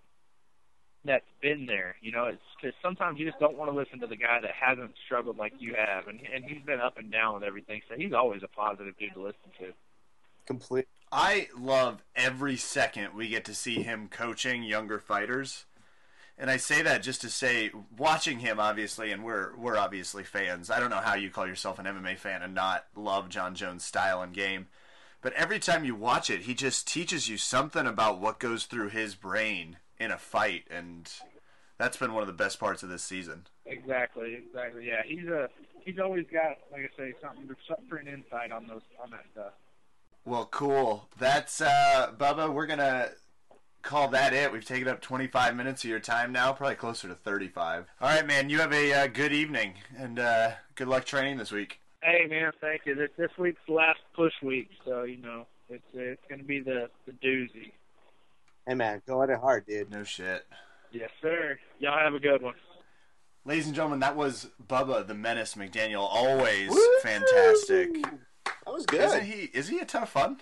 that's been there. You know, it's because sometimes you just don't want to listen to the guy that hasn't struggled like you have, and and he's been up and down with everything. So he's always a positive dude to listen to. Complete. I love every second we get to see him coaching younger fighters. And I say that just to say, watching him, obviously, and we're we're obviously fans. I don't know how you call yourself an M M A fan and not love John Jones' style and game. But every time you watch it, he just teaches you something about what goes through his brain in a fight. And that's been one of the best parts of this season. Exactly, exactly. Yeah, he's a he's always got, like I say, something something for an insight on those on that stuff. Well, cool. That's, uh, Bubba, we're going to call that it. We've taken up twenty-five minutes of your time now, probably closer to thirty-five. All right, man, you have a uh, good evening, and uh, good luck training this week. Hey, man, thank you. This, this week's the last push week, so, you know, it's it's going to be the, the doozy. Hey man, go at it hard, dude. No shit. Yes, sir. Y'all have a good one. Ladies and gentlemen, that was Bubba the Menace McDaniel. Always Woo! fantastic. That was good. Isn't he? Is he a ton of fun?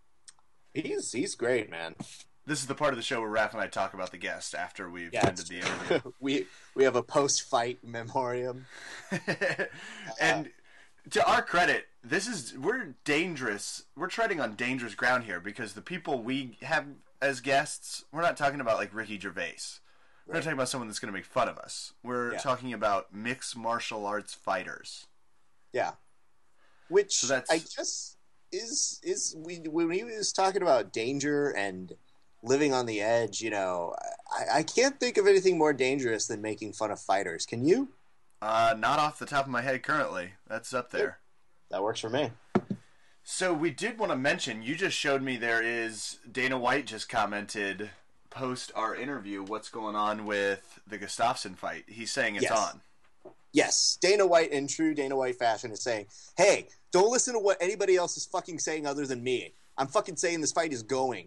He's he's great, man. This is the part of the show where Raph and I talk about the guest after we've Yeah, ended the interview. we we have a post-fight memoriam. And to our credit, this is we're dangerous. We're treading on dangerous ground here because the people we have as guests, we're not talking about like Ricky Gervais. We're Right. not talking about someone that's going to make fun of us. We're Yeah. talking about mixed martial arts fighters. Yeah, which So that's- I guess is is we when he was talking about danger and living on the edge. You know, I, I can't think of anything more dangerous than making fun of fighters. Can you? Uh, not off the top of my head currently. That's up there. That works for me. So we did want to mention, you just showed me there is, Dana White just commented post our interview what's going on with the Gustafsson fight. He's saying it's Yes. on. Yes, Dana White in true Dana White fashion is saying, "Hey, don't listen to what anybody else is fucking saying other than me. I'm fucking saying this fight is going."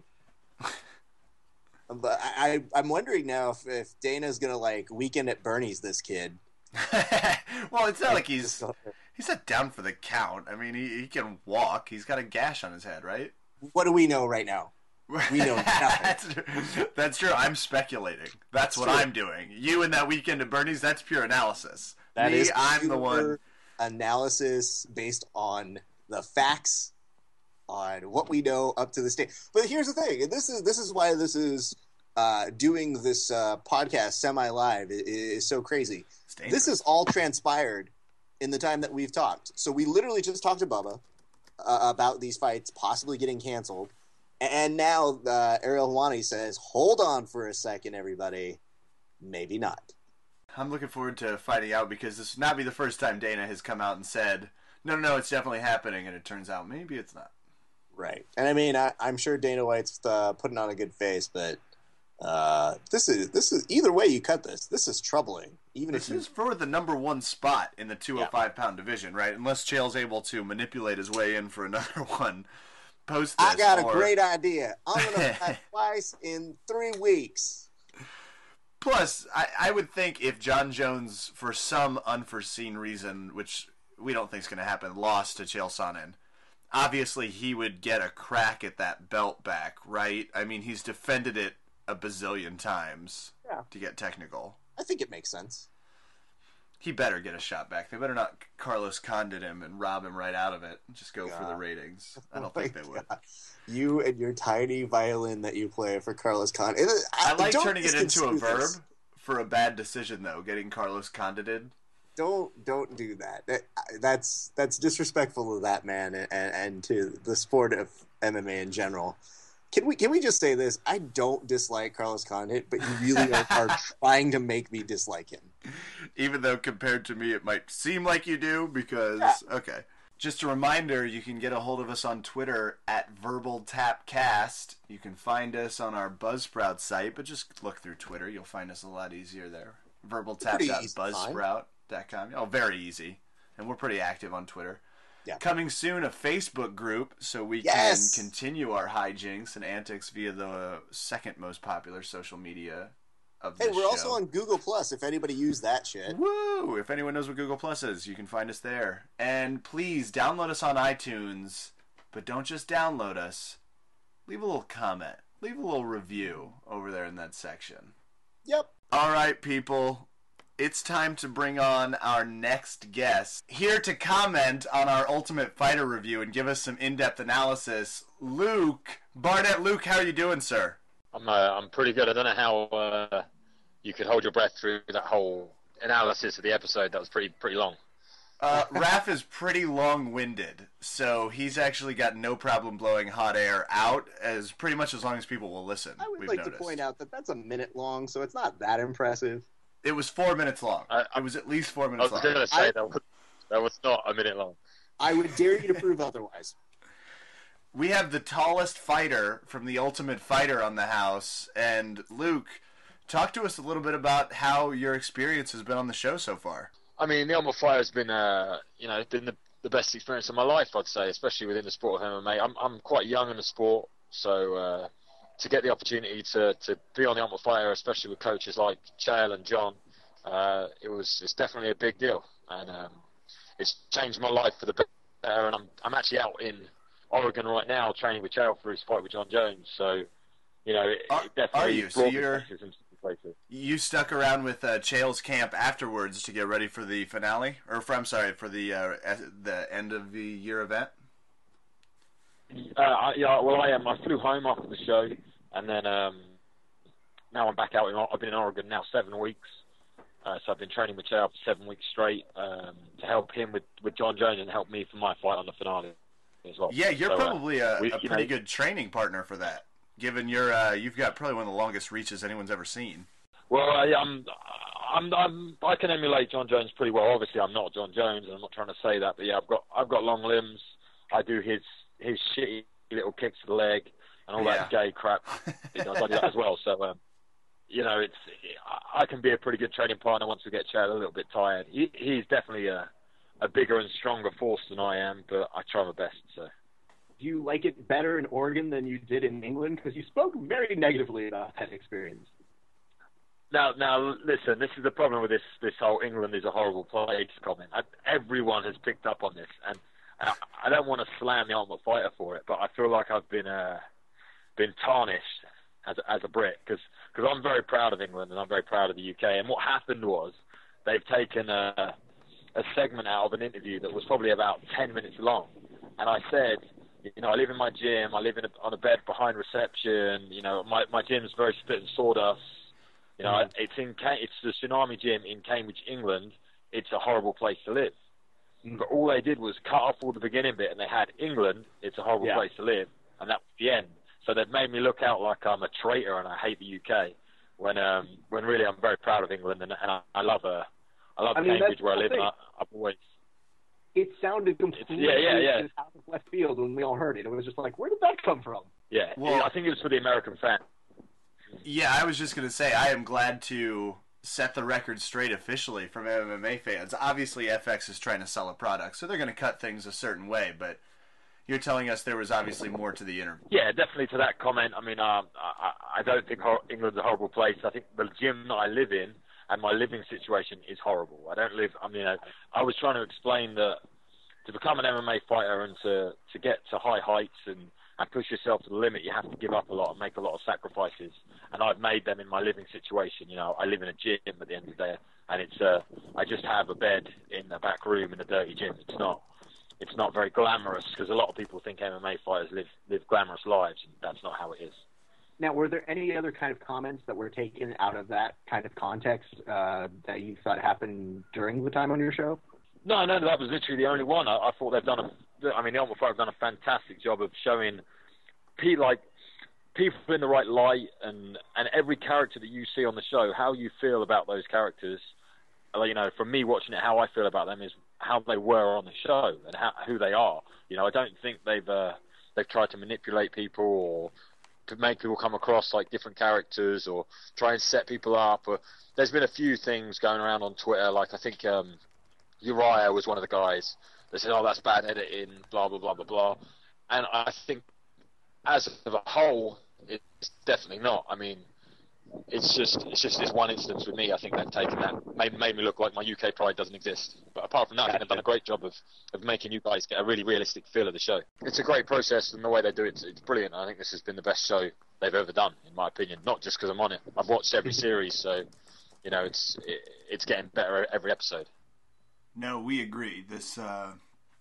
But I, I, I'm wondering now if, if Dana's gonna like weekend at Bernie's this kid. Well, it's not like he's He's not down for the count. I mean, he, he can walk. He's got a gash on his head, right? What do we know right now? We know nothing. that's, that's true. I'm speculating. That's what true. I'm doing. You and that weekend at Bernie's, that's pure analysis. That Me, is I'm the pure one. analysis based on the facts, on what we know up to this day. But here's the thing, and this is this is why this is uh, doing this uh, podcast semi-live is, is so crazy. This is all transpired in the time that we've talked. So we literally just talked to Bubba uh, about these fights possibly getting canceled. And now uh, Ariel Helwani says, hold on for a second, everybody. Maybe not. I'm looking forward to finding out because this will not be the first time Dana has come out and said, no, no, no, it's definitely happening. And it turns out maybe it's not. Right. And I mean, I, I'm sure Dana White's uh, putting on a good face, but uh, this is this is either way you cut this. This is troubling. Even this if you... is for the number one spot in the two oh five yeah. pound division, right? Unless Chael's able to manipulate his way in for another one. Post this, I got or... a great idea. I'm going to fight twice in three weeks. Plus, I, I would think if John Jones, for some unforeseen reason, which we don't think is going to happen, lost to Chael Sonnen, obviously he would get a crack at that belt back, right? I mean, he's defended it a bazillion times yeah. to get technical. I think it makes sense. He better get a shot back. They better not Carlos Condit him and rob him right out of it. Just go God. for the ratings. I don't oh think they would. God. You and your tiny violin that you play for Carlos Condit. I, I like turning it into a verb this. for a bad decision, though, getting Carlos Condited. Don't don't do that. that. That's that's disrespectful to that man and, and to the sport of M M A in general. Can we can we just say this? I don't dislike Carlos Condit, but you really are, are trying to make me dislike him. Even though compared to me it might seem like you do, because... Yeah. Okay. Just a reminder, you can get a hold of us on Twitter at VerbalTapCast. You can find us on our Buzzsprout site, but just look through Twitter. You'll find us a lot easier there. verbaltap dot buzzsprout dot com. Oh, very easy. And we're pretty active on Twitter. Yeah. Coming soon, a Facebook group, so we yes! can continue our hijinks and antics via the second most popular social media of this Hey, we're show. also on Google Plus, if anybody used that shit. Woo! If anyone knows what Google Plus is, you can find us there. And please, download us on iTunes, but don't just download us. Leave a little comment. Leave a little review over there in that section. Yep. All right, people. It's time to bring on our next guest. Here to comment on our Ultimate Fighter review and give us some in-depth analysis, Luke Barnett. Luke, how are you doing, sir? I'm uh, I'm pretty good. I don't know how uh, you could hold your breath through that whole analysis of the episode. That was pretty pretty long. Uh, Raph is pretty long-winded, so he's actually got no problem blowing hot air out as pretty much as long as people will listen. I would we've like noticed. to point out that that's a minute long, so it's not that impressive. It was four minutes long. I, I, it was at least four I minutes was long. going to say I, that was, that was not a minute long. I would dare you to prove otherwise. We have the tallest fighter from the Ultimate Fighter on the house, and Luke, talk to us a little bit about how your experience has been on the show so far. I mean, the Ultimate Fighter has been, uh, you know, been the, the best experience of my life, I'd say, especially within the sport of M M A. I'm I'm quite young in the sport, so uh, to get the opportunity to, to be on the Ultimate Fighter, especially with coaches like Chael and John, uh, it was it's definitely a big deal, and um, it's changed my life for the better. And I'm I'm actually out in Oregon right now training with Chael for his fight with John Jones, so you know it, are, it definitely are you? So you're places. You stuck around with uh, Chael's camp afterwards to get ready for the finale, or for I'm sorry for the uh, the end of the year event. Uh, I, yeah, well, I am. I flew home after the show, and then um, now I'm back out in. I've been in Oregon now seven weeks, uh, so I've been training with Chael for seven weeks straight um, to help him with, with John Jones and help me for my fight on the finale as well. Yeah, you're so, probably uh, a, we, a pretty know, good training partner for that. Given your, uh, you've got probably one of the longest reaches anyone's ever seen. Well, I, I'm, I'm, I'm, I can emulate John Jones pretty well. Obviously, I'm not John Jones, and I'm not trying to say that, but yeah, I've got, I've got long limbs. I do his, his shitty little kicks to the leg and all yeah. that gay crap. You know, I do that as well. So, um, you know, it's, I can be a pretty good training partner once we get Chad a little bit tired. He, he's definitely a, a bigger and stronger force than I am, but I try my best. So. Do you like it better in Oregon than you did in England? Because you spoke very negatively about that experience. Now, now, listen. This is the problem with this this whole England is a horrible place comment. I, everyone has picked up on this, and I, I don't want to slam the Ultimate Fighter for it, but I feel like I've been uh, been tarnished as a, as a Brit because I'm very proud of England and I'm very proud of the U K. And what happened was they've taken a, a segment out of an interview that was probably about ten minutes long, and I said, you know, I live in my gym. I live in a, on a bed behind reception. You know, my my gym's very split and sawdust. You know, mm. it's in it's the Tsunami Gym in Cambridge, England. It's a horrible place to live. Mm. But all they did was cut off all the beginning bit, and they had England. It's a horrible yeah. place to live, and that was the end. So they've made me look out like I'm a traitor and I hate the U K. When um when really I'm very proud of England and, and I, I love uh I love I mean, Cambridge where I live. And I, I've always. It sounded completely yeah, yeah, yeah. out of left field when we all heard it. It was just like, where did that come from? Yeah, well, I think it was for the American fan. Yeah, I was just going to say, I am glad to set the record straight officially from M M A fans. Obviously, F X is trying to sell a product, so they're going to cut things a certain way, but you're telling us there was obviously more to the interview. Yeah, definitely to that comment. I mean, um, I, I don't think hor- England's a horrible place. I think the gym that I live in and my living situation is horrible. I don't live, I mean, I, I was trying to explain that to become an M M A fighter and to, to get to high heights and, and push yourself to the limit, you have to give up a lot and make a lot of sacrifices. And I've made them in my living situation. You know, I live in a gym at the end of the day, and it's uh, I just have a bed in a back room in a dirty gym. It's not it's not very glamorous because a lot of people think M M A fighters live live glamorous lives, and that's not how it is. Now, were there any other kind of comments that were taken out of that kind of context uh, that you thought happened during the time on your show? No, no, that was literally the only one. I, I thought they've done a, I mean, the Ultimate Fighter have done a fantastic job of showing, pe- like, people in the right light, and, and every character that you see on the show, how you feel about those characters. You know, from me watching it, how I feel about them is how they were on the show and how, who they are. You know, I don't think they've uh, they've tried to manipulate people or to make people come across like different characters or try and set people up. Or there's been a few things going around on Twitter, like I think. Um, Uriah was one of the guys that said, oh, that's bad editing, blah, blah, blah, blah, blah. And I think as of a whole, it's definitely not. I mean, it's just it's just this one instance with me. I think they've taken that, made, made me look like my U K pride doesn't exist. But apart from that, I think they've done a great job of, of making you guys get a really realistic feel of the show. It's a great process, and the way they do it, it's brilliant. I think this has been the best show they've ever done, in my opinion. Not just because I'm on it. I've watched every series, so, you know, it's it, it's getting better every episode. No, we agree. This uh,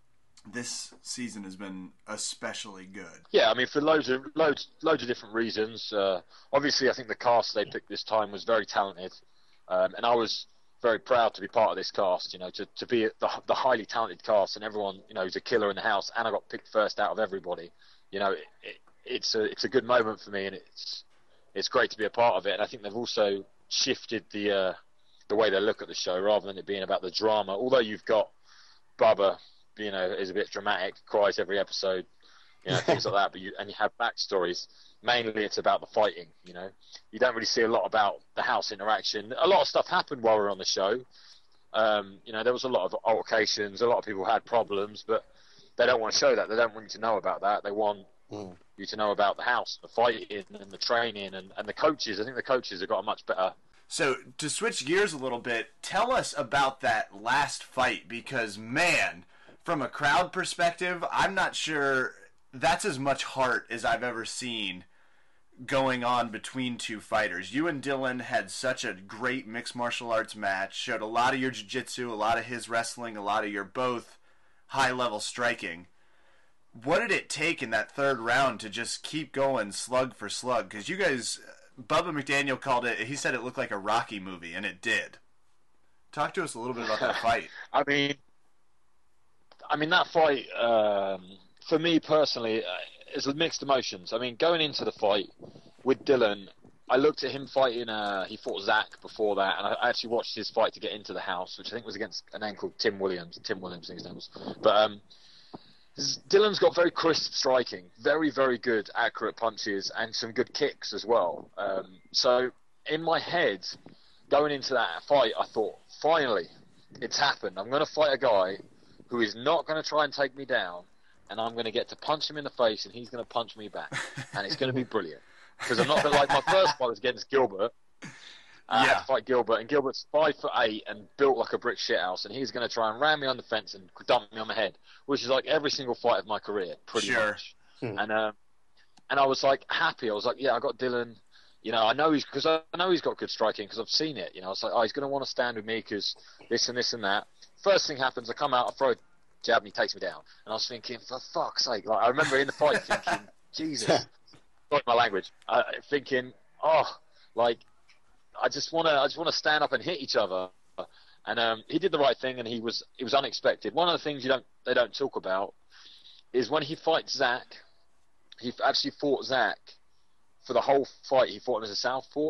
this season has been especially good. Yeah, I mean, for loads of loads loads of different reasons. Uh, obviously, I think the cast they picked this time was very talented, um, and I was very proud to be part of this cast. You know, to, to be the the highly talented cast, and everyone, you know, who's a killer in the house, and I got picked first out of everybody. You know, it, it, it's a it's a good moment for me, and it's it's great to be a part of it. And I think they've also shifted the. Uh, the way they look at the show, rather than it being about the drama. Although you've got Bubba, you know, is a bit dramatic, cries every episode, you know, things like that. But you and you have backstories. Mainly, it's about the fighting. You know, you don't really see a lot about the house interaction. A lot of stuff happened while we were on the show. Um, you know, there was a lot of altercations. A lot of people had problems, but they don't want to show that. They don't want you to know about that. They want mm. you to know about the house, the fighting, and the training, and, and the coaches. I think the coaches have got a much better. So, to switch gears a little bit, tell us about that last fight, because, man, from a crowd perspective, I'm not sure that's as much heart as I've ever seen going on between two fighters. You and Dylan had such a great mixed martial arts match, showed a lot of your jiu-jitsu, a lot of his wrestling, a lot of your both high-level striking. What did it take in that third round to just keep going slug for slug? Because you guys... Bubba McDaniel called it, he said it looked like a Rocky movie, and it did. Talk to us a little bit about that fight. I mean, I mean that fight, um, for me personally, uh, is mixed emotions. I mean, going into the fight with Dylan, I looked at him fighting, uh, he fought Zach before that, and I actually watched his fight to get into the house, which I think was against a man called Tim Williams. Tim Williams, I think his name was. But, um, Dylan's got very crisp striking, very, very good, accurate punches, and some good kicks as well. Um, so, in my head, going into that fight, I thought, finally, it's happened. I'm going to fight a guy who is not going to try and take me down, and I'm going to get to punch him in the face, and he's going to punch me back. And it's going to be brilliant. Because I'm not going to, like, my first fight was against Gilbert, I Yeah. had to fight Gilbert, and Gilbert's five foot eight and built like a brick shithouse, and he's going to try and ram me on the fence and dump me on my head, which is like every single fight of my career, pretty Sure. much. Hmm. And um, and I was like happy. I was like, yeah, I got Dylan. You know, I know he's because I know he's got good striking because I've seen it. You know, I was like, oh, he's going to want to stand with me because this and this and that. First thing happens, I come out, I throw a jab, and he takes me down. And I was thinking, for fuck's sake! Like I remember in the fight thinking, Jesus, got my language. Uh, thinking, oh, like. I just want to. I just want to stand up and hit each other, and um, he did the right thing, and he was. It was unexpected. One of the things you don't. They don't talk about is when he fights Zach. He actually fought Zach for the whole fight. He fought him as a southpaw,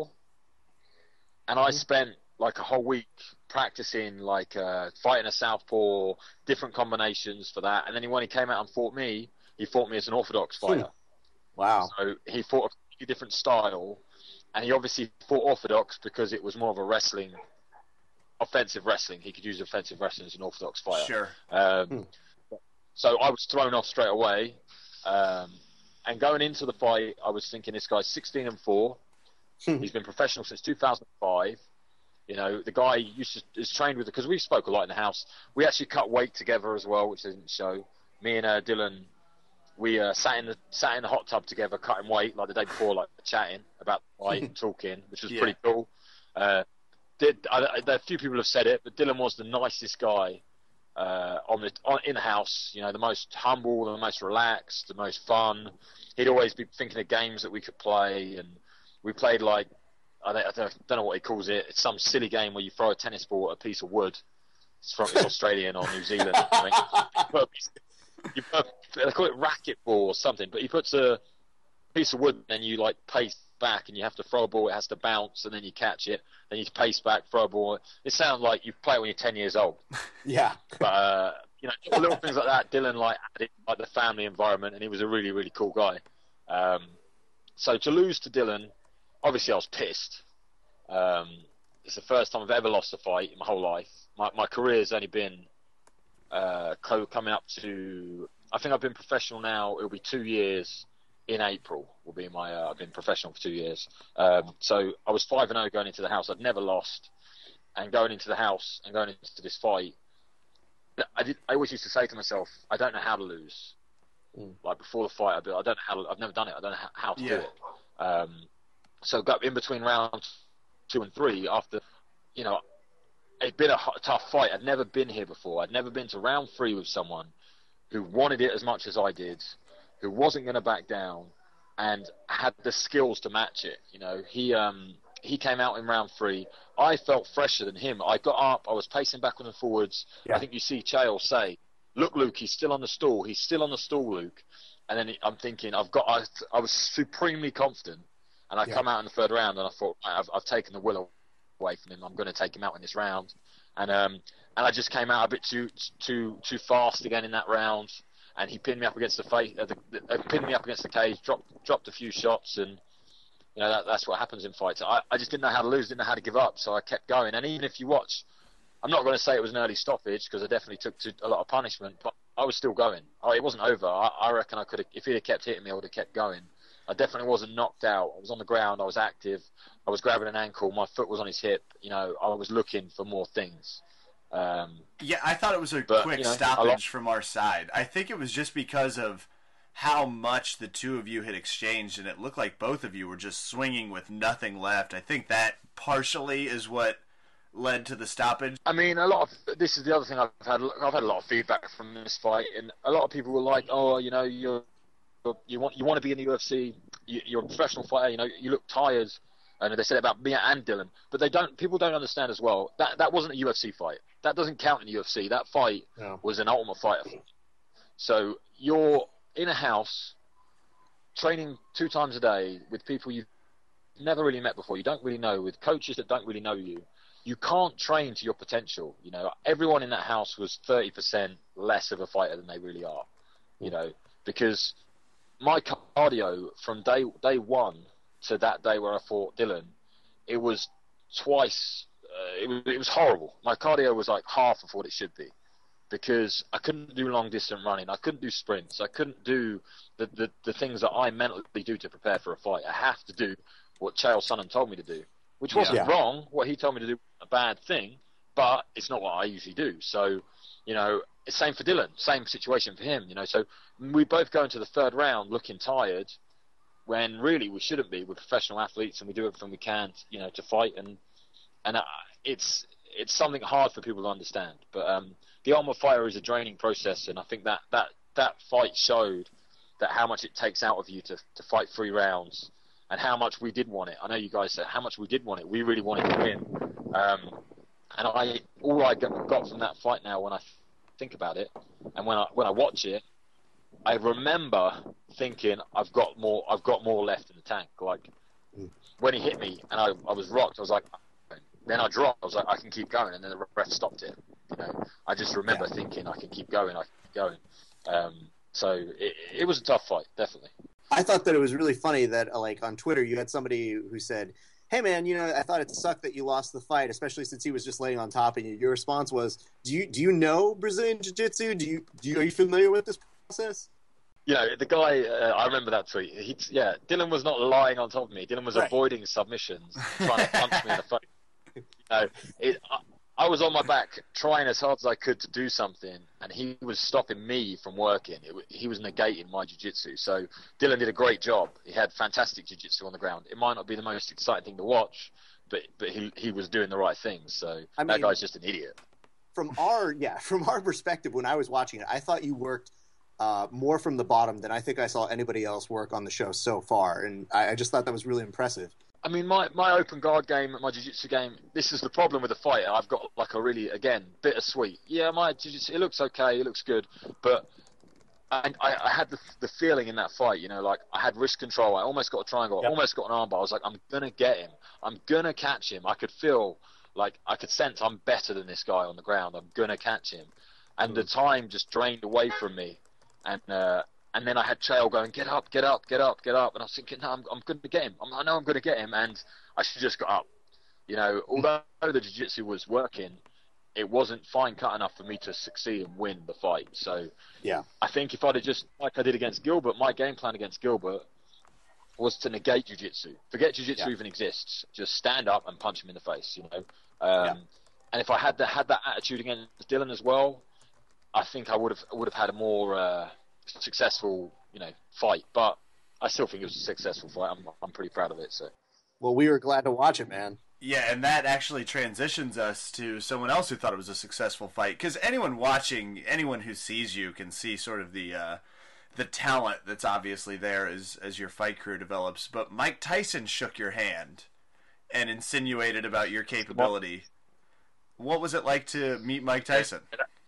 and I spent like a whole week practicing, like uh, fighting a southpaw, different combinations for that. And then when he came out and fought me, he fought me as an orthodox fighter. Wow. So he fought a completely different style. And he obviously fought orthodox because it was more of a wrestling, offensive wrestling. He could use offensive wrestling as an orthodox fighter. Sure. Um, Hmm. So I was thrown off straight away. Um, and going into the fight, I was thinking this guy's sixteen and four. He's been professional since two thousand five. You know, the guy used to is trained with because we spoke a lot in the house. We actually cut weight together as well, which didn't show. Me and uh, Dylan. We uh, sat in the sat in the hot tub together, cutting weight like the day before, like chatting about the fight and talking, which was Yeah. pretty cool. Uh, did I, I, a few people have said it, but Dylan was the nicest guy uh, on the on, in the house. You know, the most humble, the most relaxed, the most fun. He'd always be thinking of games that we could play, and we played like I don't, I don't, don't know what he calls it. It's some silly game where you throw a tennis ball at a piece of wood. It's from it's Australian or New Zealand. I mean. But you put, they call it racquetball or something, but he puts a piece of wood and you like pace back and you have to throw a ball, it has to bounce and then you catch it, then you pace back, throw a ball. It sounds like you play it when you're ten years old. Yeah. But, uh, you know, little things like that, Dylan like added like the family environment and he was a really, really cool guy. Um, so to lose to Dylan, obviously I was pissed. Um, it's the first time I've ever lost a fight in my whole life. My, my career's only been Uh, coming up to, I think I've been professional now. It'll be two years in April. Will be my. Uh, I've been professional for two years. Um, so I was five and zero going into the house. I'd never lost, and going into the house and going into this fight, I did. I always used to say to myself, I don't know how to lose. Mm. Like before the fight, I'd be, I don't know how. To, I've never done it. I don't know how to Yeah. do it. Um, so got in between rounds two and three after, you know. It'd been a h- tough fight. I'd never been here before. I'd never been to round three with someone who wanted it as much as I did, who wasn't going to back down, and had the skills to match it. You know, he um he came out in round three. I felt fresher than him. I got up. I was pacing backwards and forwards. Yeah. I think you see Chael say, "Look, Luke, he's still on the stool. He's still on the stool, Luke." And then I'm thinking, I've got. I, I was supremely confident, and I Yeah. come out in the third round, and I thought, right, I've, I've taken the will away from him. I'm going to take him out in this round, and um, and I just came out a bit too too too fast again in that round, and he pinned me up against the face, uh, the, the, uh, pinned me up against the cage, dropped dropped a few shots, and you know that, that's what happens in fights. I, I just didn't know how to lose, didn't know how to give up, so I kept going. And even if you watch, I'm not going to say it was an early stoppage because I definitely took to a lot of punishment, but I was still going. Oh, it wasn't over. I, I reckon I could have, if he'd have kept hitting me, I would have kept going. I definitely wasn't knocked out. I was on the ground. I was active. I was grabbing an ankle. My foot was on his hip. You know, I was looking for more things. Um, Yeah, I thought it was a But, quick you know, stoppage I lo- from our side. I think it was just because of how much the two of you had exchanged, and it looked like both of you were just swinging with nothing left. I think that partially is what led to the stoppage. I mean, a lot of this is the other thing I've had. I've had a lot of feedback from this fight, and a lot of people were like, "Oh, you know, you're you want you want to be in the U F C. You, you're a professional fighter. You know, you look tired." And they said it about me and Dylan, but they don't. People don't understand as well that that wasn't a U F C fight. That doesn't count in the U F C. That fight No. was an Ultimate Fighter fight. So you're in a house training two times a day with people you've never really met before. You don't really know, with coaches that don't really know you. You can't train to your potential. You know, everyone in that house was thirty percent less of a fighter than they really are. You know, because my cardio from day day one to that day where I fought Dylan, it was twice. Uh, it was it was horrible. My cardio was like half of what it should be, because I couldn't do long distance running. I couldn't do sprints. I couldn't do the, the, the things that I mentally do to prepare for a fight. I have to do what Chael Sonnen told me to do. which wasn't Yeah. wrong. What he told me to do was a bad thing, but it's not what I usually do. So, you know, it's same for Dylan, same situation for him. You know, so we both go into the third round looking tired, when really we shouldn't be. We're professional athletes and we do everything we can, you know, to fight. And and uh, it's it's something hard for people to understand. But um, the Ultimate Fighter is a draining process, and I think that that that fight showed that how much it takes out of you to to fight three rounds, and how much we did want it. I know you guys said how much we did want it. We really wanted to win. Um, and I all I got got from that fight now, when I think about it, and when I when I watch it, I remember thinking I've got more I've got more left in the tank. Like when he hit me and I, I was rocked, I was like, then I dropped. I was like, I can keep going, and then the ref stopped it. You know, I just remember yeah. thinking I can keep going, I can keep going. Um, so it, it was a tough fight, definitely. I thought that it was really funny that, uh, like, on Twitter, you had somebody who said, hey, man, you know, I thought it sucked that you lost the fight, especially since he was just laying on top of you. Your response was, do you do you know Brazilian Jiu-Jitsu? Do you, do you, are you familiar with this process? You know, the guy, uh, I remember that tweet. He, yeah, Dylan was not lying on top of me. Dylan was right. avoiding submissions, trying to punch me in the face. You know, it, I, I was on my back trying as hard as I could to do something, and he was stopping me from working. It, he was negating my jiu-jitsu. So Dylan did a great job. He had fantastic jiu-jitsu on the ground. It might not be the most exciting thing to watch, but but he he was doing the right things. So I that mean, guy's just an idiot. From our yeah, from our perspective, when I was watching it, I thought you worked uh, more from the bottom than I think I saw anybody else work on the show so far, and I, I just thought that was really impressive. I mean, my, my open guard game, my jiu-jitsu game, this is the problem with the fight. I've got like a really, again, bittersweet. Yeah, my jiu-jitsu, it looks okay, it looks good, but I, I, I had the, the feeling in that fight, you know, like I had wrist control. I almost got a triangle, yep. almost got an armbar. I was like, I'm going to get him. I'm going to catch him. I could feel, like, I could sense I'm better than this guy on the ground. I'm going to catch him. And mm. the time just drained away from me. And, uh, And then I had Chael going, get up, get up, get up, get up. And I was thinking, no, I'm, I'm going to get him. I'm, I know I'm going to get him. And I should just got up. You know, although the jiu-jitsu was working, it wasn't fine cut enough for me to succeed and win the fight. So yeah, I think if I'd have just, like I did against Gilbert, my game plan against Gilbert was to negate jiu-jitsu. Forget jiu-jitsu yeah. even exists. Just stand up and punch him in the face, you know. Um, yeah. And if I had, the, had that attitude against Dylan as well, I think I would have would have had a more... Uh, successful, you know, fight, but I still think it was a successful fight. I'm I'm pretty proud of it. So, well, we were glad to watch it, man. Yeah, and that actually transitions us to someone else who thought it was a successful fight. Because anyone watching, anyone who sees you, can see sort of the uh, the talent that's obviously there as as your fight career develops. But Mike Tyson shook your hand and insinuated about your capability. What was it like to meet Mike Tyson?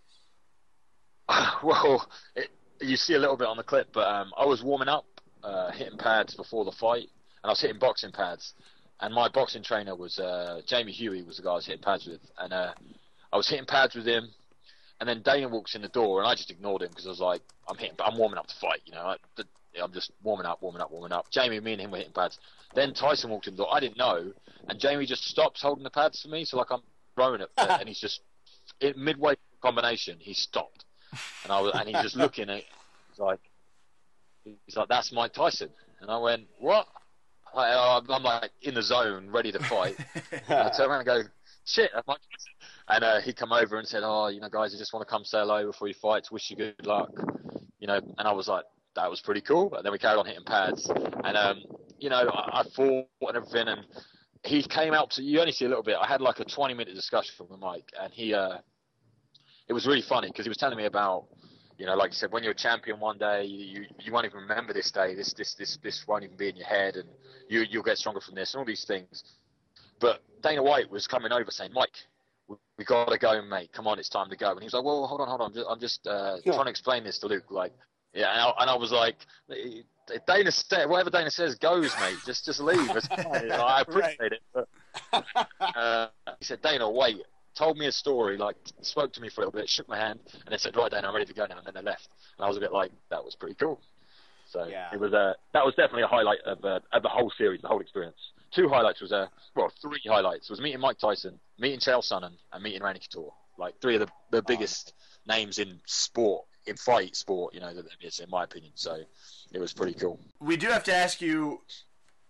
Well. It, You see a little bit on the clip, but um, I was warming up, uh, hitting pads before the fight, and I was hitting boxing pads. And my boxing trainer was uh, Jamie Huey, was the guy I was hitting pads with, and uh, I was hitting pads with him. And then Dana walks in the door, and I just ignored him because I was like, "I'm hitting, I'm warming up to fight, you know. I, I'm just warming up, warming up, warming up." Jamie, me and him were hitting pads. Then Tyson walked in the door. I didn't know, and Jamie just stops holding the pads for me, so like I'm throwing it, and he's just it, midway combination, he stopped. And I was, and he's just looking at, he's like, he's like, that's Mike Tyson. And I went, what? I, I'm like in the zone, ready to fight. And I turn around and go, shit, that's Mike Tyson. And uh, he come over and said, oh, you know, guys, I just want to come say hello before you fight, to wish you good luck. You know, and I was like, that was pretty cool. And then we carried on hitting pads. And, um, you know, I, I fought and everything. And he came out to, you only see a little bit. I had like a twenty minute discussion with Mike. And he, uh, it was really funny because he was telling me about, you know, like you said, when you're a champion one day, you, you won't even remember this day. This this this this won't even be in your head, and you you'll get stronger from this and all these things. But Dana White was coming over saying, Mike, we, we got to go, mate. Come on, it's time to go. And he was like, well, hold on, hold on. I'm just, I'm just uh, yeah. trying to explain this to Luke. Like, yeah, and I, and I was like, Dana said, whatever Dana says goes, mate. Just just leave. It's fine. I appreciate right. it. But, uh, he said, Dana, wait. Told me a story, like spoke to me for a little bit, shook my hand, and then said, "Right, Dan, I'm ready to go now." And then they left, and I was a bit like, "That was pretty cool." So yeah. it was a uh, that was definitely a highlight of, uh, of the whole series, the whole experience. Two highlights was uh, well, three highlights was meeting Mike Tyson, meeting Chael Sonnen, and meeting Randy Couture. Like three of the, the biggest oh. names in sport, in fight sport, you know, that there is, in my opinion. So it was pretty cool. We do have to ask you,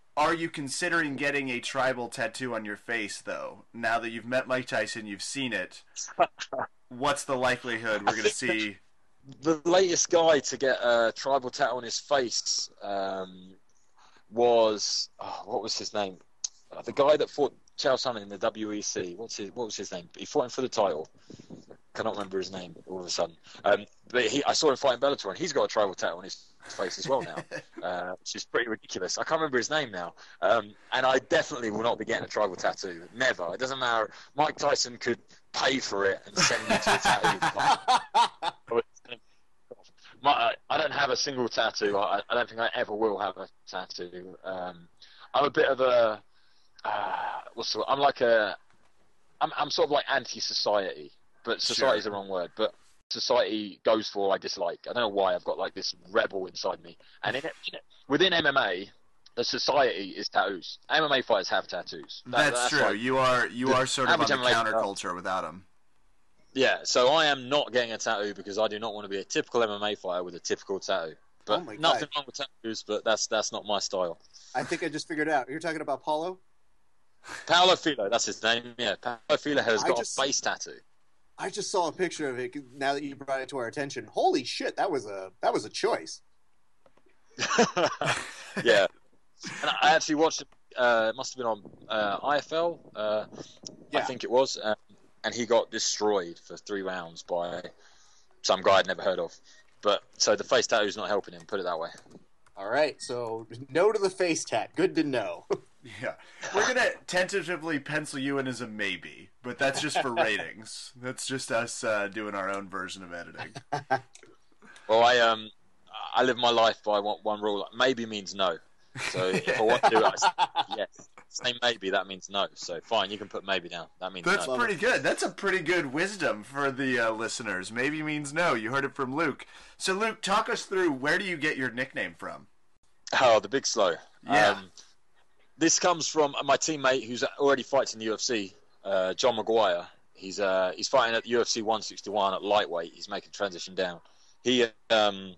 are you considering getting a tribal tattoo on your face, though? Now that you've met Mike Tyson, you've seen it. What's the likelihood we're going to see? The latest guy to get a tribal tattoo on his face um, was oh, what was his name? Uh, the guy that fought Chael Sonnen in the W E C. What's his What was his name? He fought him for the title. Cannot remember his name all of a sudden. Um, but he, I saw him fight in Bellator, and he's got a tribal tattoo on his face as well now, uh, which is pretty ridiculous. I can't remember his name now, um, and I definitely will not be getting a tribal tattoo. Never. It doesn't matter. Mike Tyson could pay for it and send me to a tattoo. My, I don't have a single tattoo. I, I don't think I ever will have a tattoo. Um, I'm a bit of a uh, what's the, I'm like a I'm, I'm sort of like anti-society. But society is sure. the wrong word. But society goes for what I dislike. I don't know why. I've got like this rebel inside me. And in it, within M M A, the society is tattoos. M M A fighters have tattoos. That, that's, that's true. Like, you are you are sort of on the counterculture without them. Yeah. So I am not getting a tattoo because I do not want to be a typical M M A fighter with a typical tattoo. But oh nothing wrong with tattoos. But that's that's not my style. I think I just figured it out. You're talking about Paulo? Paulo Filho. That's his name. Yeah. Paulo Filho has got just... a face tattoo. I just saw a picture of it now that you brought it to our attention. Holy shit, that was a that was a choice. Yeah, and I actually watched it. Uh, it must have been on uh, I F L. Uh, yeah. I think it was, um, and he got destroyed for three rounds by some guy I'd never heard of. But so the face tattoo is not helping him. Put it that way. All right, so no to the face tat. Good to know. Yeah, we're gonna tentatively pencil you in as a maybe, but that's just for ratings. That's just us uh, doing our own version of editing. Well, I um, I live my life by one, one rule: maybe means no. So if I want to, I say yes. Say maybe, that means no. So fine, you can put maybe down. That means that's no. pretty good. That's a pretty good wisdom for the uh, listeners. Maybe means no. You heard it from Luke. So Luke, talk us through, where do you get your nickname from? Oh, the Big Slow. Yeah. Um, This comes from my teammate who's already fights in the U F C, uh, John Maguire. He's uh, he's fighting at U F C one sixty-one at lightweight. He's making transition down. He, um,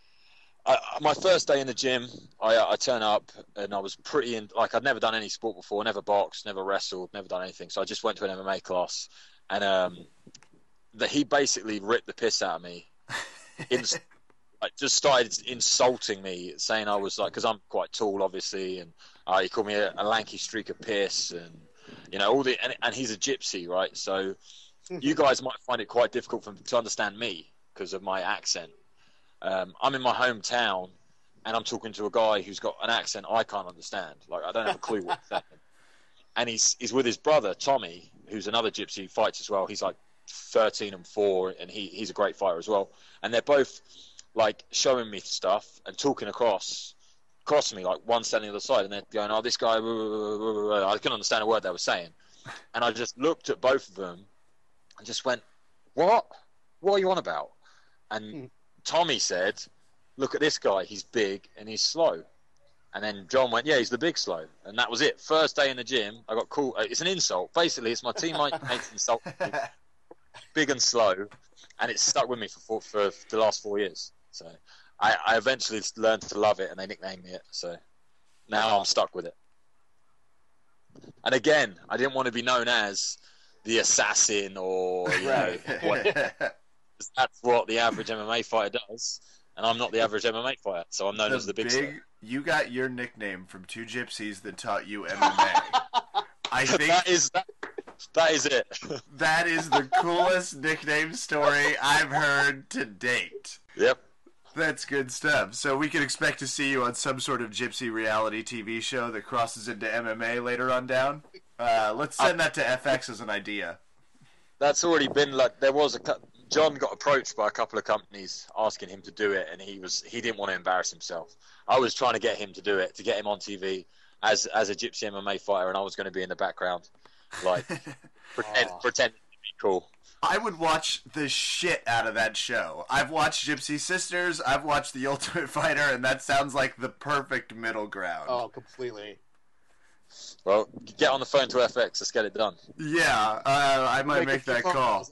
I, my first day in the gym, I, I turn up and I was pretty in, like I'd never done any sport before, never boxed, never wrestled, never done anything. So I just went to an M M A class, and um, the, he basically ripped the piss out of me. In, I just started insulting me, saying I was like, because I'm quite tall, obviously, and uh, he called me a, a lanky streak of piss, and you know all the, and, and he's a gypsy, right? So you guys might find it quite difficult for, to understand me because of my accent. Um, I'm in my hometown, and I'm talking to a guy who's got an accent I can't understand. Like I don't have a clue what he's saying. And he's he's with his brother Tommy, who's another gypsy who fights as well. He's like thirteen and four, and he he's a great fighter as well. And they're both like showing me stuff and talking across across me, like one standing on the other side, and they're going, "Oh, this guy." Blah, blah, blah, blah. I couldn't understand a word they were saying, and I just looked at both of them and just went, "What? What are you on about?" And hmm. Tommy said, "Look at this guy. He's big and he's slow." And then John went, "Yeah, he's the Big Slow." And that was it. First day in the gym, I got called. It's an insult. Basically, it's my teammate's insult. Big and slow, and it's stuck with me for, for, for the last four years. So I, I eventually learned to love it, and they nicknamed me it. So now I'm stuck with it. And again, I didn't want to be known as the assassin or, you know, what, that's what the average M M A fighter does. And I'm not the average M M A fighter, so I'm known the as the Big, big Slow. You got your nickname from two gypsies that taught you M M A. I think that is that, that is it. That is the coolest nickname story I've heard to date. Yep. That's good stuff. So we can expect to see you on some sort of gypsy reality T V show that crosses into M M A later on down. Uh, let's send that to F X as an idea. That's already been like there was a John got approached by a couple of companies asking him to do it, and he was he didn't want to embarrass himself. I was trying to get him to do it, to get him on T V as as a gypsy M M A fighter, and I was going to be in the background, like pretend oh. pretend to be cool. I would watch the shit out of that show. I've watched Gypsy Sisters, I've watched The Ultimate Fighter, and that sounds like the perfect middle ground. Oh, completely. Well, get on the phone to F X. Let's get it done. Yeah, uh, I might make, make that call.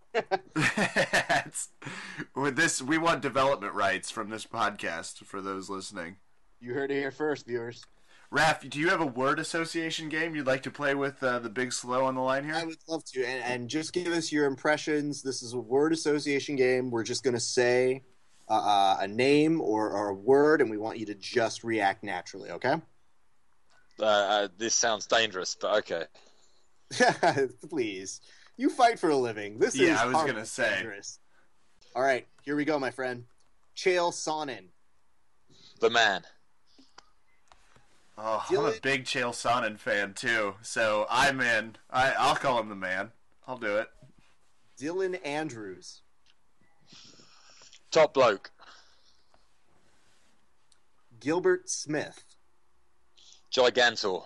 With this, we want development rights from this podcast for those listening. You heard it here first, viewers. Raph, do you have a word association game you'd like to play with uh, the Big Slow on the line here? I would love to, and, and just give us your impressions. This is a word association game. We're just going to say uh, uh, a name or, or a word, and we want you to just react naturally, okay? Uh, uh, this sounds dangerous, but okay. Please. You fight for a living. This Yeah, is I was hard gonna and say. dangerous. All right, here we go, my friend. Chael Sonnen. The man. Oh, I'm a Dylan- big Chael Sonnen fan, too, so I'm in. I, I'll call him the man. I'll do it. Dylan Andrews. Top bloke. Gilbert Smith. Gigantor.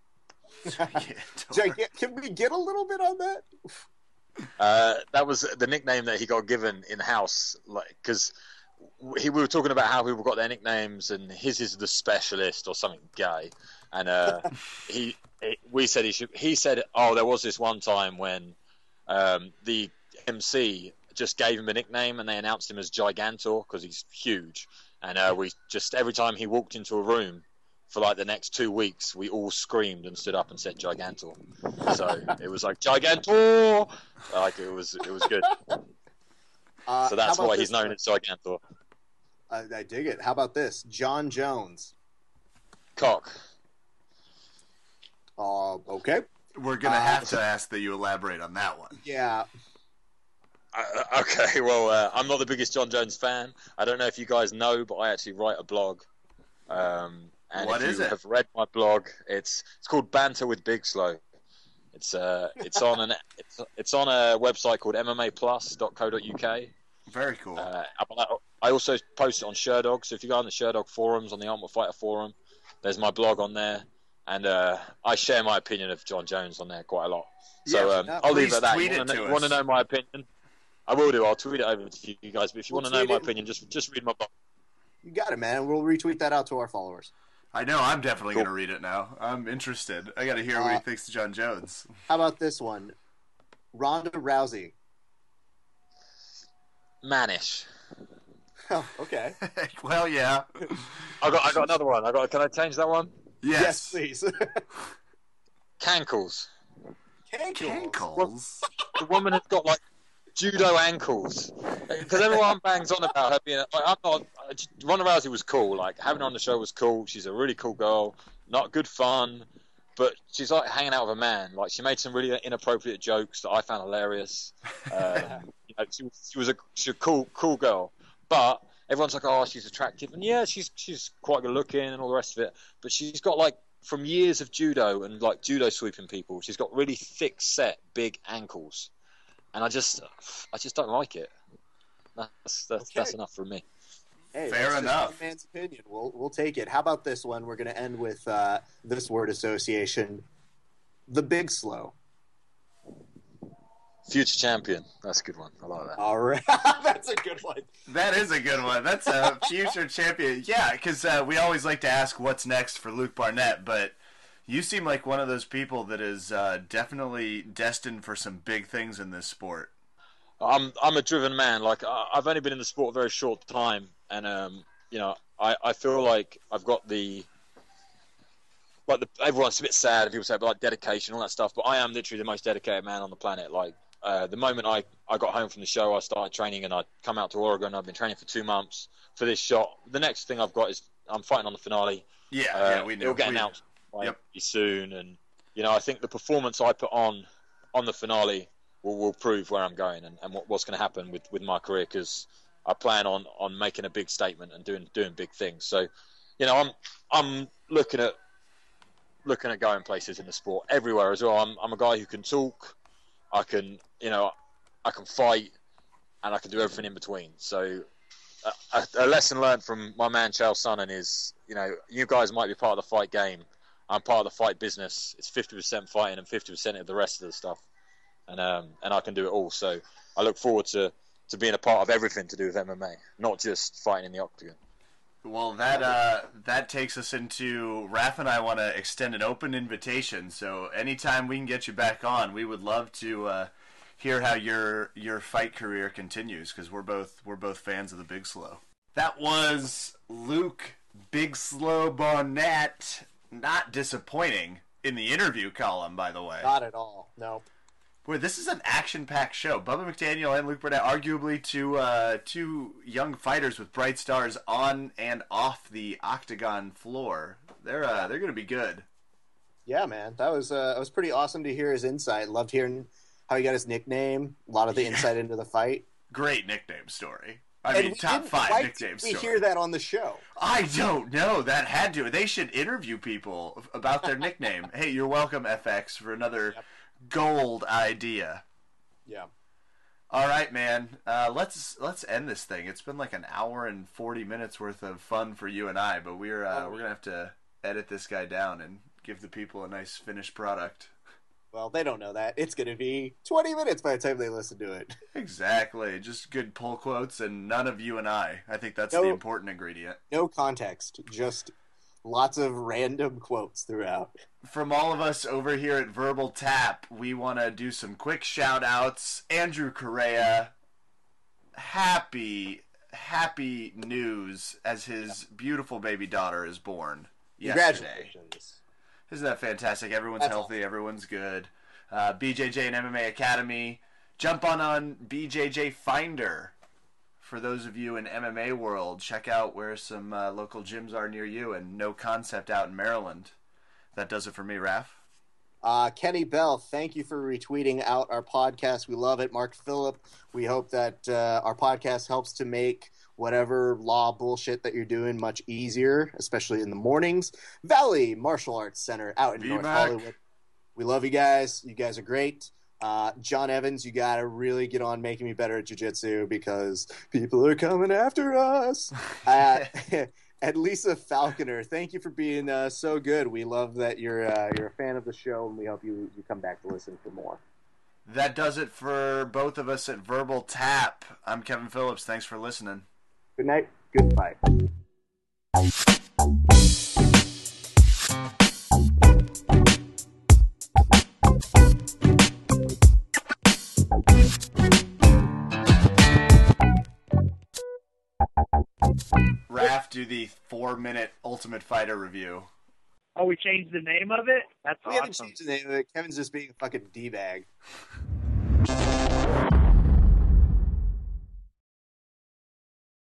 Giga- Can we get a little bit on that? Uh, that was the nickname that he got given in house, like because he we were talking about how people got their nicknames, and his is the specialist or something gay, and uh, he, he we said he should. He said, "Oh, there was this one time when um, the M C just gave him a nickname, and they announced him as Gigantor because he's huge, and uh, we just every time he walked into a room." For like the next two weeks, we all screamed and stood up and said Gigantor. So it was like Gigantor, like it was it was good. Uh, So that's how about why this he's known one? as Gigantor. I, I dig it. How about this? John Jones. Cock. Uh, okay. We're going to Uh, have to ask that you elaborate on that one. Yeah. Uh, okay, well, uh, I'm not the biggest John Jones fan. I don't know if you guys know, but I actually write a blog. Um, and What if is you it? have read my blog, it's it's called Banter with Big Slow. It's uh it's on an it's, it's on a website called M M A plus dot co dot U K. Very cool. Uh, I also post it on Sherdog, so if you go on the Sherdog forums, on the Ultimate Fighter forum, there's my blog on there, and uh, I share my opinion of John Jones on there quite a lot. So Yeah, um, uh, I'll leave please it at that. tweet You it want to to know, us. want to know my opinion? I will do. I'll tweet it over to you guys. But if you We'll want to know tweet my it. opinion, just just read my blog. You got it, man. We'll retweet that out to our followers. I know, I'm definitely Cool. going to read it now. I'm interested. I got to hear what he Uh, thinks of John Jones. How about this one? Ronda Rousey. Mannish. Oh, okay. Well, yeah. I got I got another one. I got. Can I change that one? Yes, Yes. please. Cankles. Cankles. The woman has got like judo ankles. Because everyone bangs on about her being. Like, I'm not. Ronda Rousey was cool. Like having her on the show was cool. She's a really cool girl. Not good fun, but she's like hanging out with a man. Like she made some really inappropriate jokes that I found hilarious. Um, you know, she, was- she was a she's a cool cool girl, but everyone's like, oh, she's attractive, and yeah, she's she's quite good looking and all the rest of it. But she's got like from years of judo and like judo sweeping people, she's got really thick set big ankles, and I just I just don't like it. That's that's, Okay. that's enough for me. Hey, Fair that's just enough. one man's opinion. We'll we'll take it. How about this one? We're going to end with uh, this word association: the Big Slow. Future champion. That's a good one. I like that. All right, that's a good one. That is a good one. That's a future champion. Yeah, because uh, we always like to ask what's next for Luke Barnett, but you seem like one of those people that is uh, definitely destined for some big things in this sport. I'm I'm a driven man. Like I- I've only been in the sport a very short time, and um, you know, I, I feel like I've got the like the everyone's a bit sad if people say about like dedication and all that stuff, but I am literally the most dedicated man on the planet. Like uh, the moment I, I got home from the show, I started training, and I come out to Oregon. I've been training for two months for this shot. The next thing I've got is I'm fighting on the finale. Yeah, Uh, yeah, we know. It'll get We- announced like, Yep. pretty soon, and you know, I think the performance I put on on the finale will, will prove where I'm going and, and what, what's going to happen with, with my career, because I plan on, on making a big statement and doing doing big things. So, you know, I'm I'm looking at looking at going places in the sport everywhere as well. I'm I'm a guy who can talk, I can you know I can fight, and I can do everything in between. So. A, a lesson learned from my man Chael Sonnen is, you know, you guys might be part of the fight game. I'm part of the fight business. It's fifty percent fighting and fifty percent of the rest of the stuff, and um, and I can do it all. So I look forward to, to being a part of everything to do with M M A, not just fighting in the octagon. Well, that uh, that takes us into Raph and I want to extend an open invitation. So anytime we can get you back on, we would love to uh, hear how your your fight career continues, because we're both we're both fans of the Big Slow. That was Luke Big Slow Barnett. not disappointing in the interview column, by the way. Not at all. No. Boy, this is an action-packed show. Bubba McDaniel and Luke Burnett, arguably two uh, two young fighters with bright stars on and off the octagon floor. They're uh, they're going to be good. Yeah, man, that was uh, that was pretty awesome to hear his insight. Loved hearing how he got his nickname. A lot of the Yeah. insight into the fight. Great nickname story. I And mean, we top didn't- five why nickname didn't we story. hear that on the show. I don't know. That had to. They should interview people about their nickname. Hey, you're welcome, F X, for another Yep. gold idea. Yeah. All right, man. Uh, let's let's end this thing. It's been like an hour and forty minutes worth of fun for you and I, but we're uh, Oh, we're gonna have to edit this guy down and give the people a nice finished product. Well, they don't know that. It's going to be twenty minutes by the time they listen to it. Exactly. Just good pull quotes and none of you and I. I think that's No. the important ingredient. No context, just lots of random quotes throughout. From all of us over here at Verbal Tap, we want to do some quick shout outs. Andrew Correa, happy, happy news as his beautiful baby daughter is born yesterday. Congratulations. Isn't that fantastic? Everyone's That's healthy, everyone's good. Uh, B J J and M M A Academy. Jump on on B J J Finder. For those of you in M M A world, check out where some uh, local gyms are near you, and No Concept out in Maryland. That does it for me, Raph. Uh, Kenny Bell, thank you for retweeting out our podcast. We love it. Mark Phillip, we hope that uh, our podcast helps to make whatever law bullshit that you're doing much easier, especially in the mornings. Valley Martial Arts Center out in Be North back. Hollywood. We love you guys. You guys are great. Uh, John Evans, you got to really get on making me better at jiu-jitsu because people are coming after us. Uh, and Lisa Falconer, thank you for being uh, so good. We love that you're uh, you're a fan of the show, and we hope you, you come back to listen for more. That does it for both of us at Verbal Tap. I'm Kevin Phillips. Thanks for listening. Good night. Goodbye. Raph, do the four-minute Ultimate Fighter review. Oh, we changed the name of it? That's We haven't awesome. changed the name of it. Kevin's just being a fucking D-bag.